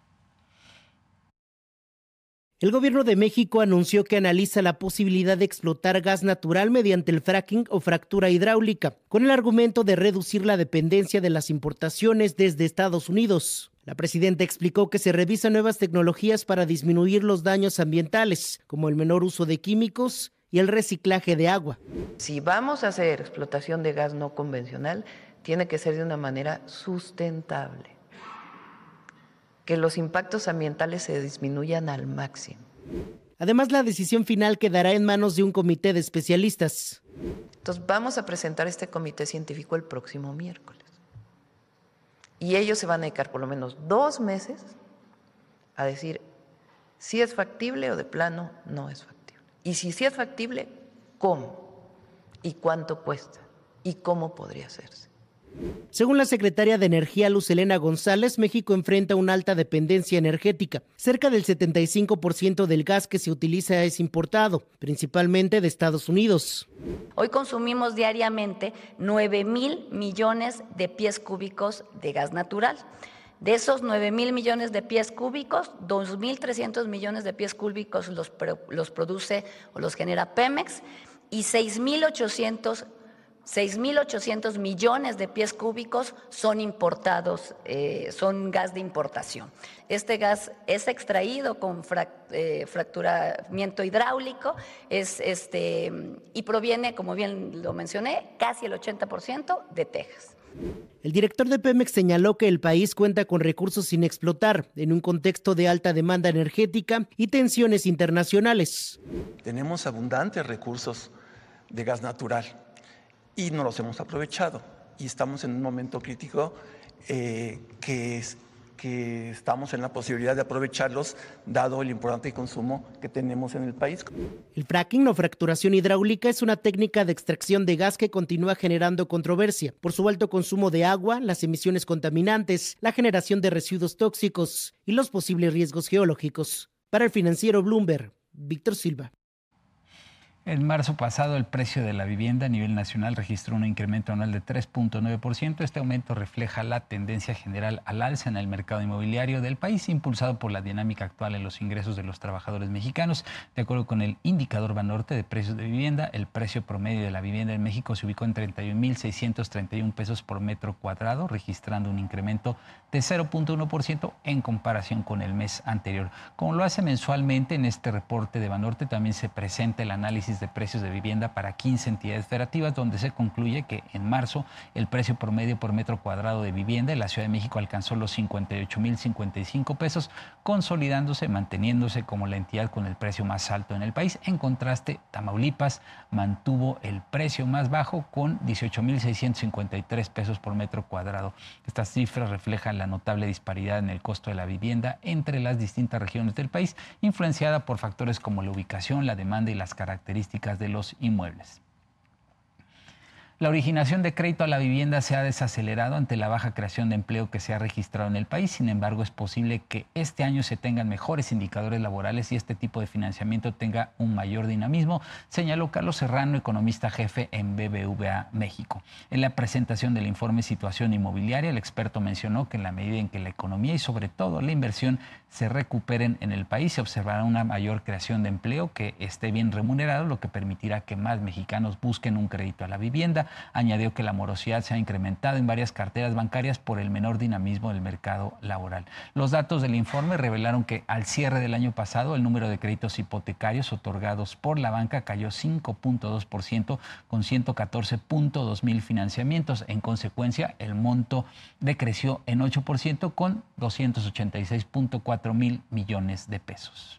El gobierno de México anunció que analiza la posibilidad de explotar gas natural mediante el fracking o fractura hidráulica, con el argumento de reducir la dependencia de las importaciones desde Estados Unidos. La presidenta explicó que se revisan nuevas tecnologías para disminuir los daños ambientales, como el menor uso de químicos y el reciclaje de agua. Si vamos a hacer explotación de gas no convencional, tiene que ser de una manera sustentable, que los impactos ambientales se disminuyan al máximo. Además, la decisión final quedará en manos de un comité de especialistas. Entonces, vamos a presentar este comité científico el próximo miércoles. Y ellos se van a dedicar por lo menos dos meses a decir si es factible o de plano no es factible. Y si sí es factible, ¿cómo? ¿Y cuánto cuesta? ¿Y cómo podría hacerse? Según la secretaria de Energía Luz Helena González, México enfrenta una alta dependencia energética. Cerca del setenta y cinco por ciento del gas que se utiliza es importado, principalmente de Estados Unidos. Hoy consumimos diariamente nueve mil millones de pies cúbicos de gas natural. De esos nueve mil millones de pies cúbicos, dos mil trescientos millones de pies cúbicos los, los produce o los genera Pemex y seis mil ochocientos millones de pies cúbicos son importados, eh, son gas de importación. Este gas es extraído con frac, eh, fracturamiento hidráulico es, este, y proviene, como bien lo mencioné, casi el ochenta por ciento de Texas. El director de Pemex señaló que el país cuenta con recursos sin explotar en un contexto de alta demanda energética y tensiones internacionales. Tenemos abundantes recursos de gas natural y no los hemos aprovechado. Y estamos en un momento crítico eh, que, es, que estamos en la posibilidad de aprovecharlos, dado el importante consumo que tenemos en el país. El fracking o fracturación hidráulica es una técnica de extracción de gas que continúa generando controversia por su alto consumo de agua, las emisiones contaminantes, la generación de residuos tóxicos y los posibles riesgos geológicos. Para el financiero Bloomberg, Víctor Silva. En marzo pasado, el precio de la vivienda a nivel nacional registró un incremento anual de tres punto nueve por ciento. Este aumento refleja la tendencia general al alza en el mercado inmobiliario del país, impulsado por la dinámica actual en los ingresos de los trabajadores mexicanos. De acuerdo con el indicador Banorte de precios de vivienda, el precio promedio de la vivienda en México se ubicó en treinta y un mil seiscientos treinta y un pesos por metro cuadrado, registrando un incremento de cero punto uno por ciento en comparación con el mes anterior. Como lo hace mensualmente en este reporte de Banorte, también se presenta el análisis de precios de vivienda para quince entidades federativas, donde se concluye que en marzo el precio promedio por metro cuadrado de vivienda en la Ciudad de México alcanzó los cincuenta y ocho mil cincuenta y cinco pesos, consolidándose, manteniéndose como la entidad con el precio más alto en el país. En contraste, Tamaulipas mantuvo el precio más bajo con dieciocho mil seiscientos cincuenta y tres pesos por metro cuadrado. Estas cifras reflejan la notable disparidad en el costo de la vivienda entre las distintas regiones del país, influenciada por factores como la ubicación, la demanda y las características de los inmuebles. La originación de crédito a la vivienda se ha desacelerado ante la baja creación de empleo que se ha registrado en el país. Sin embargo, es posible que este año se tengan mejores indicadores laborales y este tipo de financiamiento tenga un mayor dinamismo, señaló Carlos Serrano, economista jefe en B B V A México. En la presentación del informe Situación Inmobiliaria, el experto mencionó que en la medida en que la economía y sobre todo la inversión se recuperen en el país, se observará una mayor creación de empleo que esté bien remunerado, lo que permitirá que más mexicanos busquen un crédito a la vivienda. añadió que la morosidad se ha incrementado en varias carteras bancarias por el menor dinamismo del mercado laboral. Los datos del informe revelaron que al cierre del año pasado el número de créditos hipotecarios otorgados por la banca cayó cinco punto dos por ciento con ciento catorce punto dos mil financiamientos. En consecuencia, el monto decreció en ocho por ciento con doscientos ochenta y seis punto cuatro mil millones de pesos.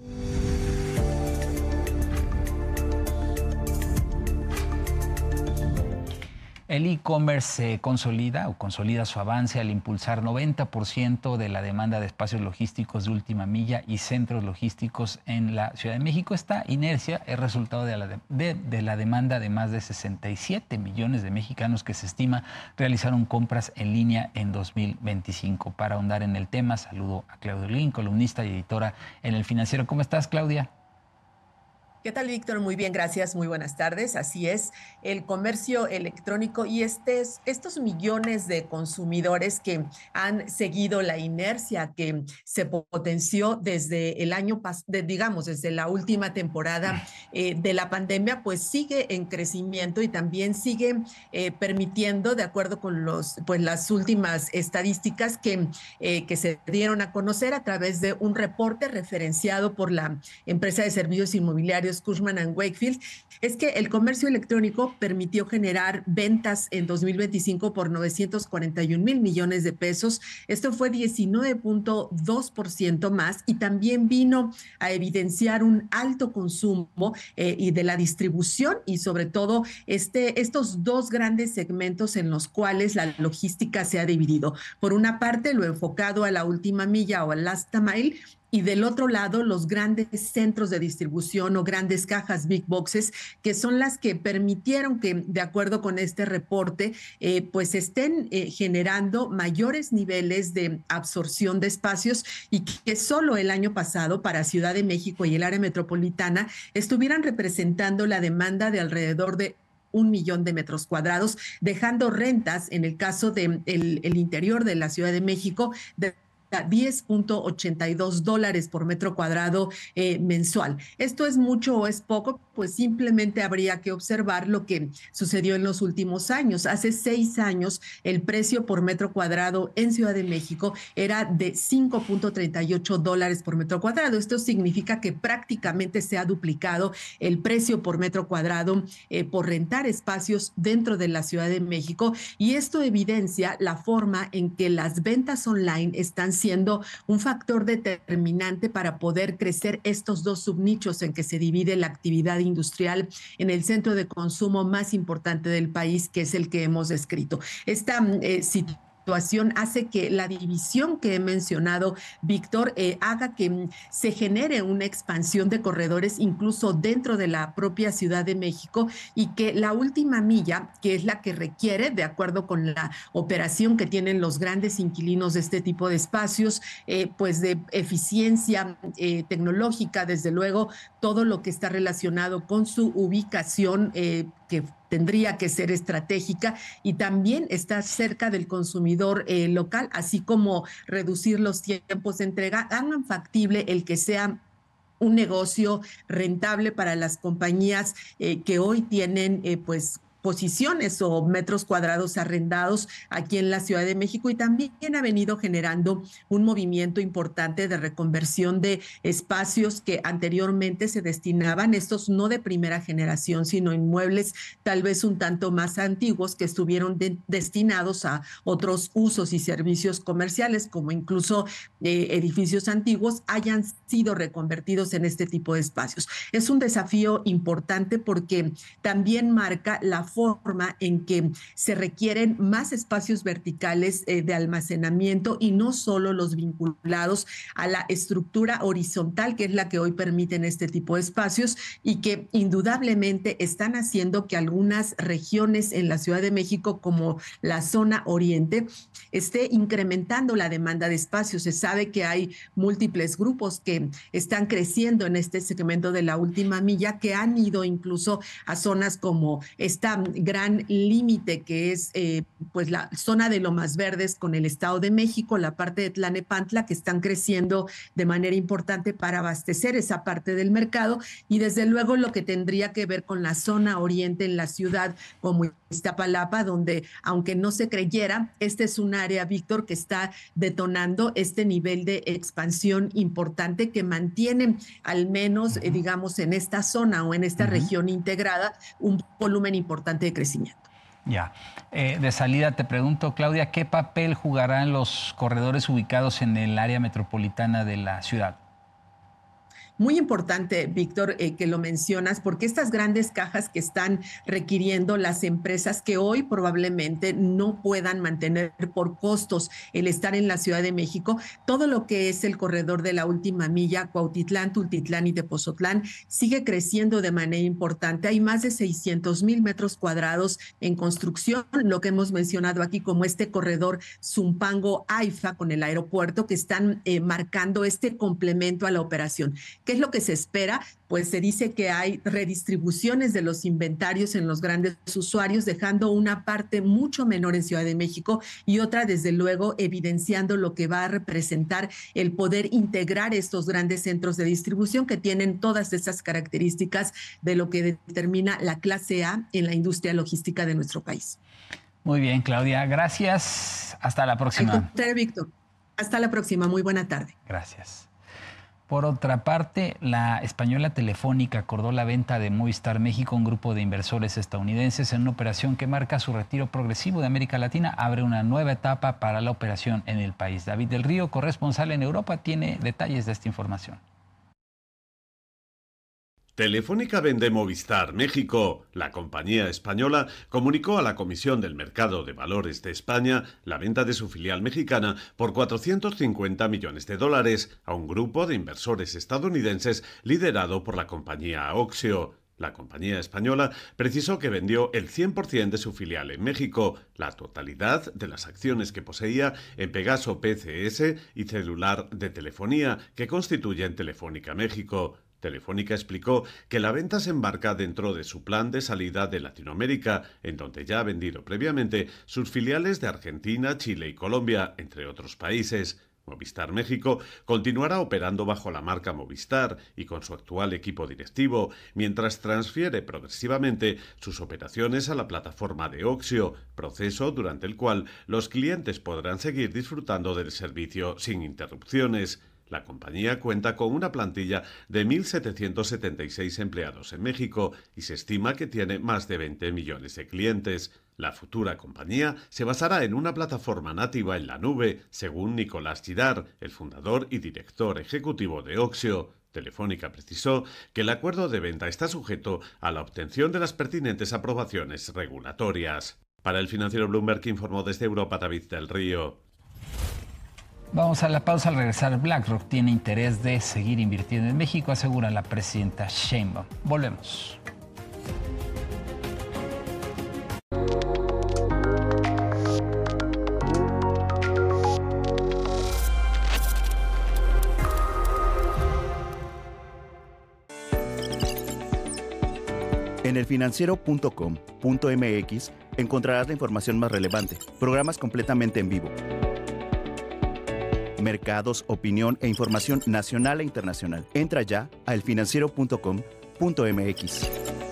El e-commerce se consolida o consolida su avance al impulsar noventa por ciento de la demanda de espacios logísticos de última milla y centros logísticos en la Ciudad de México. Esta inercia es resultado de la, de, de, de la demanda de más de sesenta y siete millones de mexicanos que se estima realizaron compras en línea en dos mil veinticinco. Para ahondar en el tema, saludo a Claudia Olguín, columnista y editora en El Financiero. ¿Cómo estás, Claudia? ¿Qué tal, Víctor? Muy bien, gracias. Muy buenas tardes. Así es, el comercio electrónico y este, estos millones de consumidores que han seguido la inercia que se potenció desde el año pasado, digamos, desde la última temporada eh, de la pandemia, pues sigue en crecimiento y también sigue eh, permitiendo, de acuerdo con los, pues, las últimas estadísticas que, eh, que se dieron a conocer a través de un reporte referenciado por la empresa de servicios inmobiliarios Cushman and Wakefield, es que el comercio electrónico permitió generar ventas en dos mil veinticinco por novecientos cuarenta y un mil millones de pesos. Esto fue diecinueve punto dos por ciento más y también vino a evidenciar un alto consumo eh, y de la distribución y sobre todo este, estos dos grandes segmentos en los cuales la logística se ha dividido. Por una parte, lo enfocado a la última milla o al last mile, y del otro lado, los grandes centros de distribución o grandes cajas, big boxes, que son las que permitieron que, de acuerdo con este reporte, eh, pues estén eh, generando mayores niveles de absorción de espacios y que solo el año pasado para Ciudad de México y el área metropolitana estuvieran representando la demanda de alrededor de un millón de metros cuadrados, dejando rentas, en el caso del de el interior de la Ciudad de México, de diez punto ochenta y dos dólares por metro cuadrado eh, mensual. ¿Esto es mucho o es poco? Pues simplemente habría que observar lo que sucedió en los últimos años. Hace seis años el precio por metro cuadrado en Ciudad de México era de cinco punto treinta y ocho dólares por metro cuadrado. Esto significa que prácticamente se ha duplicado el precio por metro cuadrado eh, por rentar espacios dentro de la Ciudad de México, y esto evidencia la forma en que las ventas online están siendo un factor determinante para poder crecer estos dos subnichos en que se divide la actividad industrial en el centro de consumo más importante del país, que es el que hemos descrito. Esta eh, situación hace que la división que he mencionado, Víctor, eh, haga que se genere una expansión de corredores incluso dentro de la propia Ciudad de México, y que la última milla, que es la que requiere, de acuerdo con la operación que tienen los grandes inquilinos de este tipo de espacios, eh, pues de eficiencia eh, tecnológica, desde luego, todo lo que está relacionado con su ubicación, eh, que tendría que ser estratégica, y también estar cerca del consumidor eh, local, así como reducir los tiempos de entrega, hagan factible el que sea un negocio rentable para las compañías eh, que hoy tienen eh, pues posiciones o metros cuadrados arrendados aquí en la Ciudad de México, y también ha venido generando un movimiento importante de reconversión de espacios que anteriormente se destinaban, estos no de primera generación, sino inmuebles tal vez un tanto más antiguos que estuvieron de, destinados a otros usos y servicios comerciales, como incluso eh, edificios antiguos, hayan sido reconvertidos en este tipo de espacios. Es un desafío importante porque también marca la forma en que se requieren más espacios verticales eh, de almacenamiento, y no solo los vinculados a la estructura horizontal, que es la que hoy permiten este tipo de espacios, y que indudablemente están haciendo que algunas regiones en la Ciudad de México, como la zona oriente, esté incrementando la demanda de espacios. Se sabe que hay múltiples grupos que están creciendo en este segmento de la última milla, que han ido incluso a zonas como esta gran límite que es eh, pues la zona de Lomas Verdes con el Estado de México, la parte de Tlalnepantla, que están creciendo de manera importante para abastecer esa parte del mercado, y desde luego lo que tendría que ver con la zona oriente en la ciudad, como Iztapalapa, donde, aunque no se creyera, este es un área, Víctor, que está detonando este nivel de expansión importante que mantiene, al menos, eh, digamos, en esta zona o en esta uh-huh. región integrada, un volumen importante de crecimiento. Ya. Eh, de salida te pregunto, Claudia, ¿qué papel jugarán los corredores ubicados en el área metropolitana de la ciudad? Muy importante, Víctor, eh, que lo mencionas, porque estas grandes cajas que están requiriendo las empresas que hoy probablemente no puedan mantener por costos el estar en la Ciudad de México, todo lo que es el corredor de la última milla, Cuautitlán, Tultitlán y Tepozotlán, sigue creciendo de manera importante. Hay más de seiscientos mil metros cuadrados en construcción, lo que hemos mencionado aquí como este corredor Zumpango-AIFA con el aeropuerto, que están eh, marcando este complemento a la operación. ¿Qué es lo que se espera? Pues se dice que hay redistribuciones de los inventarios en los grandes usuarios, dejando una parte mucho menor en Ciudad de México y otra, desde luego, evidenciando lo que va a representar el poder integrar estos grandes centros de distribución que tienen todas esas características de lo que determina la clase A en la industria logística de nuestro país. Muy bien, Claudia. Gracias. Hasta la próxima. Al contrario, Víctor. Hasta la próxima. Muy buena tarde. Gracias. Por otra parte, la española Telefónica acordó la venta de Movistar México, un grupo de inversores estadounidenses, en una operación que marca su retiro progresivo de América Latina. Abre una nueva etapa para la operación en el país. David del Río, corresponsal en Europa, tiene detalles de esta información. Telefónica vende Movistar México. La compañía española comunicó a la Comisión del Mercado de Valores de España la venta de su filial mexicana por cuatrocientos cincuenta millones de dólares a un grupo de inversores estadounidenses liderado por la compañía Oxio. La compañía española precisó que vendió el cien por ciento de su filial en México, la totalidad de las acciones que poseía en Pegaso P C S y Celular de Telefonía, que constituyen Telefónica México. Telefónica explicó que la venta se enmarca dentro de su plan de salida de Latinoamérica, en donde ya ha vendido previamente sus filiales de Argentina, Chile y Colombia, entre otros países. Movistar México continuará operando bajo la marca Movistar y con su actual equipo directivo, mientras transfiere progresivamente sus operaciones a la plataforma de Oxio, proceso durante el cual los clientes podrán seguir disfrutando del servicio sin interrupciones. La compañía cuenta con una plantilla de mil setecientos setenta y seis empleados en México y se estima que tiene más de veinte millones de clientes. La futura compañía se basará en una plataforma nativa en la nube, según Nicolás Girard, el fundador y director ejecutivo de Oxio. Telefónica precisó que el acuerdo de venta está sujeto a la obtención de las pertinentes aprobaciones regulatorias. Para el financiero Bloomberg, informó desde Europa David del Río. Vamos a la pausa. Al regresar, BlackRock tiene interés de seguir invirtiendo en México, asegura la presidenta Sheinbaum. Volvemos. En elfinanciero punto com punto m x encontrarás la información más relevante, programas completamente en vivo, mercados, opinión e información nacional e internacional. Entra ya a elfinanciero punto com punto m x.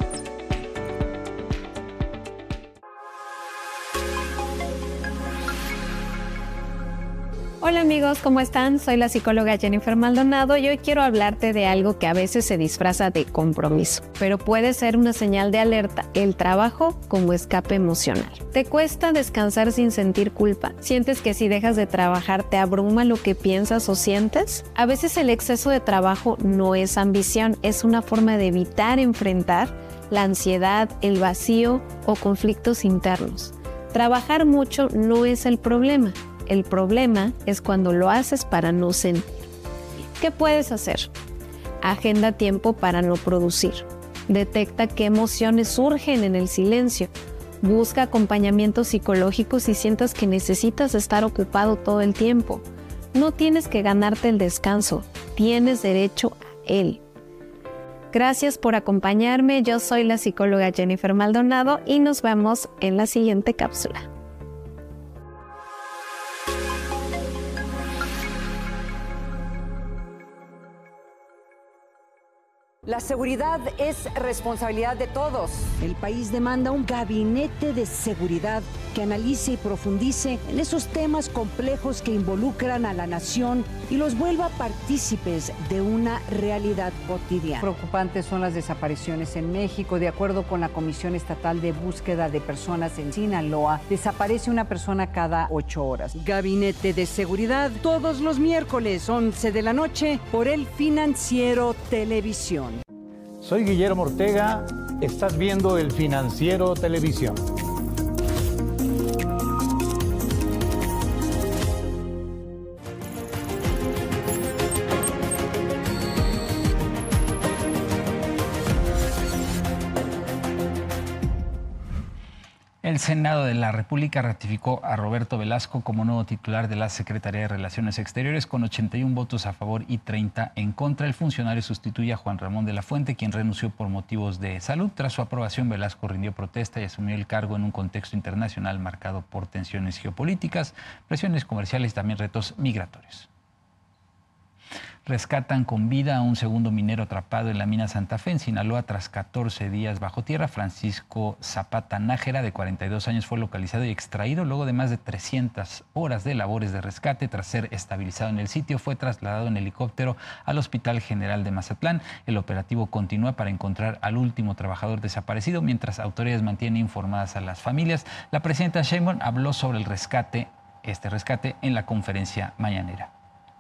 Hola amigos, ¿cómo están? Soy la psicóloga Jennifer Maldonado y hoy quiero hablarte de algo que a veces se disfraza de compromiso, pero puede ser una señal de alerta: el trabajo como escape emocional. ¿Te cuesta descansar sin sentir culpa? ¿Sientes que si dejas de trabajar te abruma lo que piensas o sientes? A veces el exceso de trabajo no es ambición, es una forma de evitar enfrentar la ansiedad, el vacío o conflictos internos. Trabajar mucho no es el problema. El problema es cuando lo haces para no sentir. ¿Qué puedes hacer? Agenda tiempo para no producir. Detecta qué emociones surgen en el silencio. Busca acompañamiento psicológico si sientas que necesitas estar ocupado todo el tiempo. No tienes que ganarte el descanso, tienes derecho a él. Gracias por acompañarme. Yo soy la psicóloga Jennifer Maldonado y nos vemos en la siguiente cápsula. La seguridad es responsabilidad de todos. El país demanda un gabinete de seguridad que analice y profundice en esos temas complejos que involucran a la nación y los vuelva partícipes de una realidad cotidiana. Preocupantes son las desapariciones en México. De acuerdo con la Comisión Estatal de Búsqueda de Personas en Sinaloa, desaparece una persona cada ocho horas. Gabinete de seguridad todos los miércoles, once de la noche, por El Financiero Televisión. Soy Guillermo Ortega, estás viendo El Financiero Televisión. El Senado de la República ratificó a Roberto Velasco como nuevo titular de la Secretaría de Relaciones Exteriores con ochenta y un votos a favor y treinta en contra. El funcionario sustituye a Juan Ramón de la Fuente, quien renunció por motivos de salud. Tras su aprobación, Velasco rindió protesta y asumió el cargo en un contexto internacional marcado por tensiones geopolíticas, presiones comerciales y también retos migratorios. Rescatan con vida a un segundo minero atrapado en la mina Santa Fe, en Sinaloa, tras catorce días bajo tierra. Francisco Zapata Nájera, de cuarenta y dos años, fue localizado y extraído luego de más de trescientas horas de labores de rescate. Tras ser estabilizado en el sitio, fue trasladado en helicóptero al Hospital General de Mazatlán. El operativo continúa para encontrar al último trabajador desaparecido, mientras autoridades mantienen informadas a las familias. La presidenta Sheinbaum habló sobre el rescate, este rescate, en la conferencia mañanera.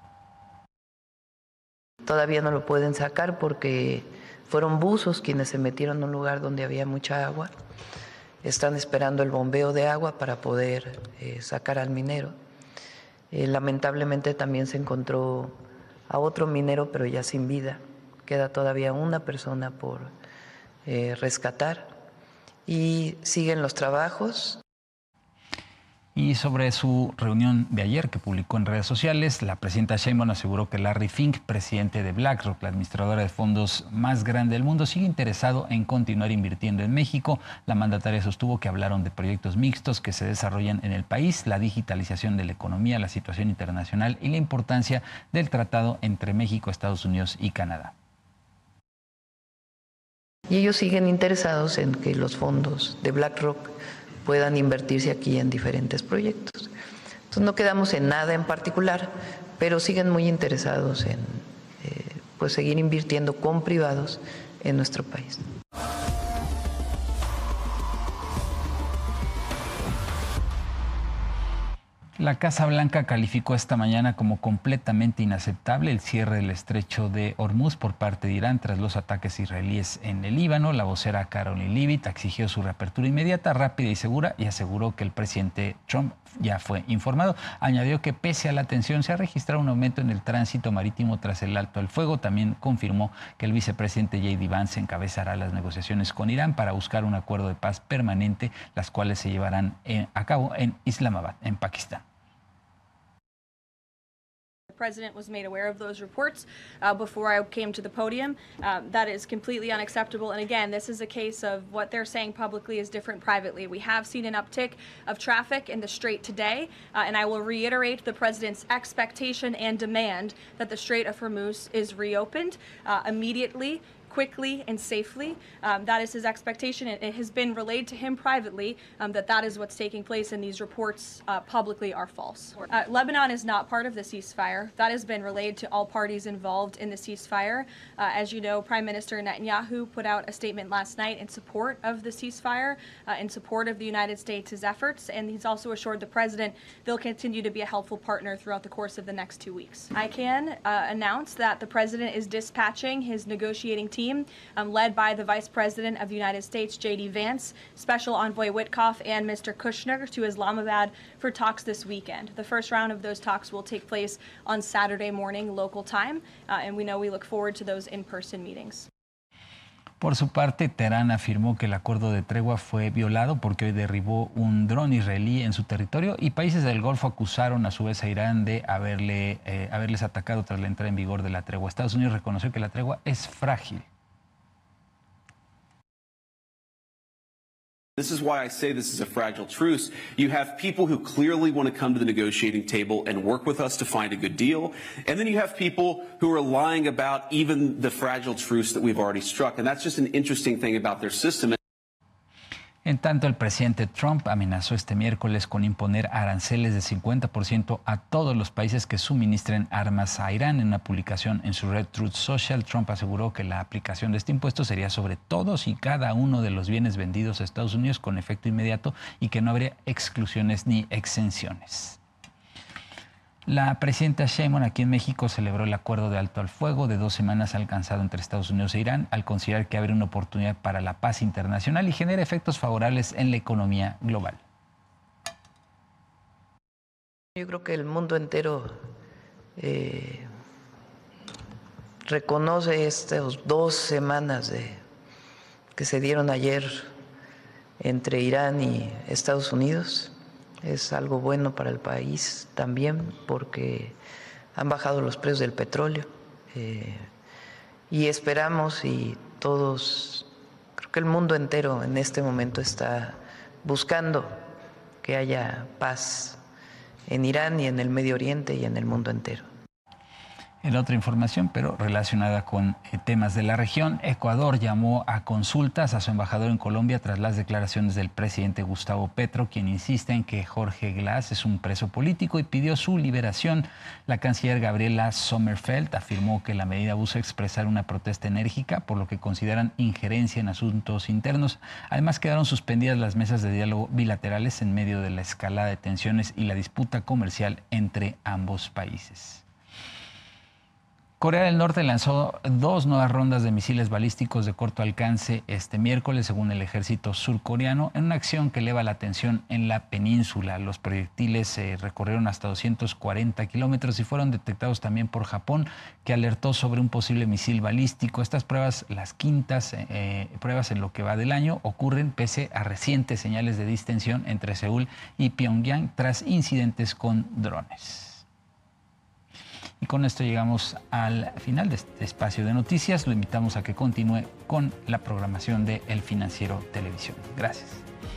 Todavía no lo pueden sacar porque fueron buzos quienes se metieron a un lugar donde había mucha agua. Están esperando el bombeo de agua para poder eh, sacar al minero. Eh, lamentablemente también se encontró a otro minero, pero ya sin vida. Queda todavía una persona por eh, rescatar y siguen los trabajos. Y sobre su reunión de ayer que publicó en redes sociales, la presidenta Sheinbaum aseguró que Larry Fink, presidente de BlackRock, la administradora de fondos más grande del mundo, sigue interesado en continuar invirtiendo en México. La mandataria sostuvo que hablaron de proyectos mixtos que se desarrollan en el país, la digitalización de la economía, la situación internacional y la importancia del tratado entre México, Estados Unidos y Canadá. Y ellos siguen interesados en que los fondos de BlackRock puedan invertirse aquí en diferentes proyectos. Entonces no quedamos en nada en particular, pero siguen muy interesados en eh, pues seguir invirtiendo con privados en nuestro país. La Casa Blanca calificó esta mañana como completamente inaceptable el cierre del estrecho de Hormuz por parte de Irán tras los ataques israelíes en el Líbano. La vocera Caroline Leavitt exigió su reapertura inmediata, rápida y segura y aseguró que el presidente Trump ya fue informado. Añadió que pese a la tensión se ha registrado un aumento en el tránsito marítimo tras el alto al fuego. También confirmó que el vicepresidente J D Vance encabezará las negociaciones con Irán para buscar un acuerdo de paz permanente, las cuales se llevarán a cabo en Islamabad, en Pakistán. The president was made aware of those reports uh, before I came to the podium. Uh, that is completely unacceptable. And again, this is a case of what they're saying publicly is different privately. We have seen an uptick of traffic in the Strait today, uh, and I will reiterate the president's expectation and demand that the Strait of Hormuz is reopened uh, immediately, quickly and safely. Um, that is his expectation. It, it has been relayed to him privately um, that that is what's taking place, and these reports uh, publicly are false. Uh, Lebanon is not part of the ceasefire. That has been relayed to all parties involved in the ceasefire. Uh, as you know, Prime Minister Netanyahu put out a statement last night in support of the ceasefire, uh, in support of the United States' efforts, and he's also assured the president they'll continue to be a helpful partner throughout the course of the next two weeks. I can uh, announce that the president is dispatching his negotiating team Team, um, led by the Vice President of the United States, J D Vance, Special Envoy Witkoff, and Mister Kushner to Islamabad for talks this weekend. The first round of those talks will take place on Saturday morning local time, uh, and we know we look forward to those in-person meetings. Por su parte, Teherán afirmó que el acuerdo de tregua fue violado porque hoy derribó un dron israelí en su territorio y países del Golfo acusaron a su vez a Irán de haberle, eh, haberles atacado tras la entrada en vigor de la tregua. Estados Unidos reconoció que la tregua es frágil. This is why I say this is a fragile truce. You have people who clearly want to come to the negotiating table and work with us to find a good deal. And then you have people who are lying about even the fragile truce that we've already struck. And that's just an interesting thing about their system. En tanto, el presidente Trump amenazó este miércoles con imponer aranceles de cincuenta por ciento a todos los países que suministren armas a Irán. En una publicación en su red Truth Social, Trump aseguró que la aplicación de este impuesto sería sobre todos y cada uno de los bienes vendidos a Estados Unidos con efecto inmediato y que no habría exclusiones ni exenciones. La presidenta Sheinbaum aquí en México celebró el acuerdo de alto al fuego de dos semanas alcanzado entre Estados Unidos e Irán al considerar que abre una oportunidad para la paz internacional y genera efectos favorables en la economía global. Yo creo que el mundo entero eh, reconoce estas dos semanas de, que se dieron ayer entre Irán y Estados Unidos. Es algo bueno para el país también porque han bajado los precios del petróleo eh, y esperamos y todos, creo que el mundo entero en este momento está buscando que haya paz en Irán y en el Medio Oriente y en el mundo entero. En otra información, pero relacionada con eh, temas de la región, Ecuador llamó a consultas a su embajador en Colombia tras las declaraciones del presidente Gustavo Petro, quien insiste en que Jorge Glass es un preso político y pidió su liberación. La canciller Gabriela Sommerfeld afirmó que la medida busca expresar una protesta enérgica, por lo que consideran injerencia en asuntos internos. Además, quedaron suspendidas las mesas de diálogo bilaterales en medio de la escalada de tensiones y la disputa comercial entre ambos países. Corea del Norte lanzó dos nuevas rondas de misiles balísticos de corto alcance este miércoles, según el ejército surcoreano, en una acción que eleva la tensión en la península. Los proyectiles eh, recorrieron hasta doscientos cuarenta kilómetros y fueron detectados también por Japón, que alertó sobre un posible misil balístico. Estas pruebas, las quintas eh, pruebas en lo que va del año, ocurren pese a recientes señales de distensión entre Seúl y Pyongyang tras incidentes con drones. Y con esto llegamos al final de este espacio de noticias. Lo invitamos a que continúe con la programación de El Financiero Televisión. Gracias.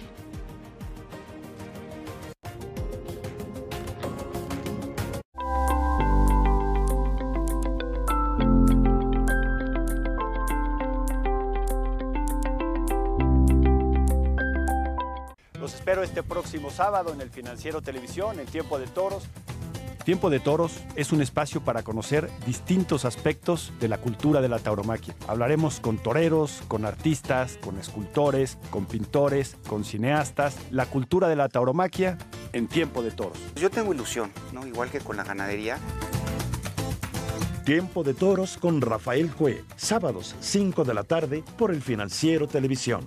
Los espero este próximo sábado en El Financiero Televisión, en Tiempo de Toros. Tiempo de Toros es un espacio para conocer distintos aspectos de la cultura de la tauromaquia. Hablaremos con toreros, con artistas, con escultores, con pintores, con cineastas. La cultura de la tauromaquia en Tiempo de Toros. Yo tengo ilusión, ¿no? Igual que con la ganadería. Tiempo de Toros con Rafael Cue, sábados cinco de la tarde por El Financiero Televisión.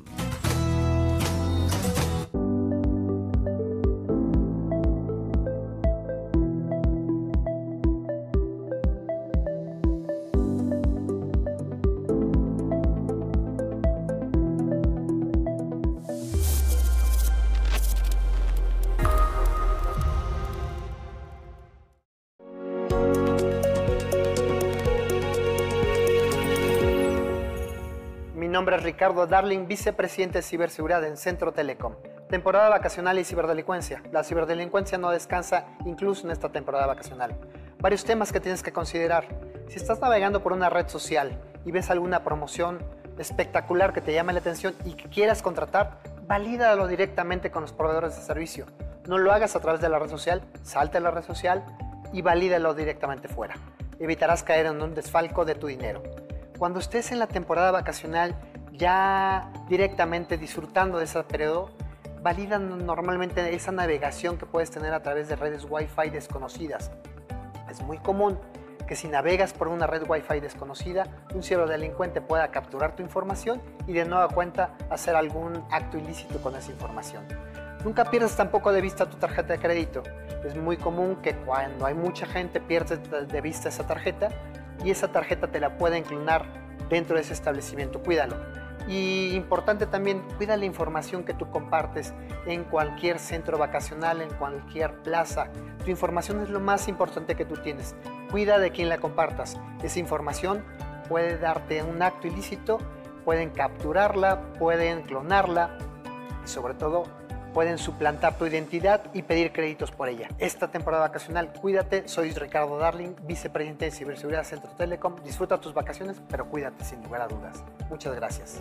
Mi nombre es Ricardo Darling, vicepresidente de ciberseguridad en Centro Telecom. Temporada vacacional y ciberdelincuencia. La ciberdelincuencia no descansa incluso en esta temporada vacacional. Varios temas que tienes que considerar. Si estás navegando por una red social y ves alguna promoción espectacular que te llame la atención y que quieras contratar, valídalo directamente con los proveedores de servicio. No lo hagas a través de la red social, salte a la red social y valídalo directamente fuera. Evitarás caer en un desfalco de tu dinero. Cuando estés en la temporada vacacional, ya directamente disfrutando de ese periodo, valida normalmente esa navegación que puedes tener a través de redes Wi-Fi desconocidas. Es muy común que si navegas por una red Wi-Fi desconocida, un ciberdelincuente pueda capturar tu información y de nueva cuenta hacer algún acto ilícito con esa información. Nunca pierdas tampoco de vista tu tarjeta de crédito. Es muy común que cuando hay mucha gente pierdes de vista esa tarjeta y esa tarjeta te la pueden clonar dentro de ese establecimiento. Cuídalo. Y importante también, cuida la información que tú compartes en cualquier centro vacacional, en cualquier plaza. Tu información es lo más importante que tú tienes. Cuida de quién la compartas. Esa información puede darte un acto ilícito, pueden capturarla, pueden clonarla, y sobre todo pueden suplantar tu identidad y pedir créditos por ella. Esta temporada vacacional, cuídate. Soy Ricardo Darling, vicepresidente de Ciberseguridad Centro Telecom. Disfruta tus vacaciones, pero cuídate sin lugar a dudas. Muchas gracias.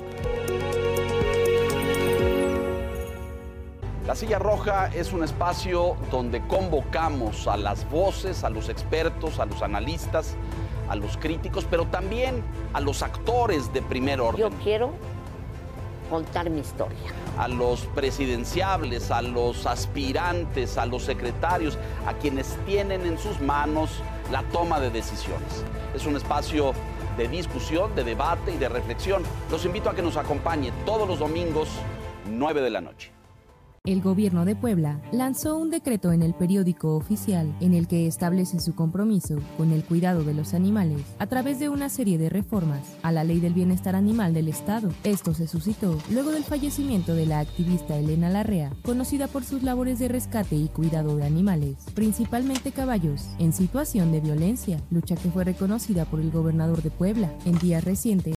La Silla Roja es un espacio donde convocamos a las voces, a los expertos, a los analistas, a los críticos, pero también a los actores de primer orden. Yo quiero contar mi historia. A los presidenciables, a los aspirantes, a los secretarios, a quienes tienen en sus manos la toma de decisiones. Es un espacio de discusión, de debate y de reflexión. Los invito a que nos acompañe todos los domingos, nueve de la noche. El gobierno de Puebla lanzó un decreto en el periódico oficial en el que establece su compromiso con el cuidado de los animales a través de una serie de reformas a la Ley del Bienestar Animal del Estado. Esto se suscitó luego del fallecimiento de la activista Elena Larrea, conocida por sus labores de rescate y cuidado de animales, principalmente caballos, en situación de violencia, lucha que fue reconocida por el gobernador de Puebla. En días recientes,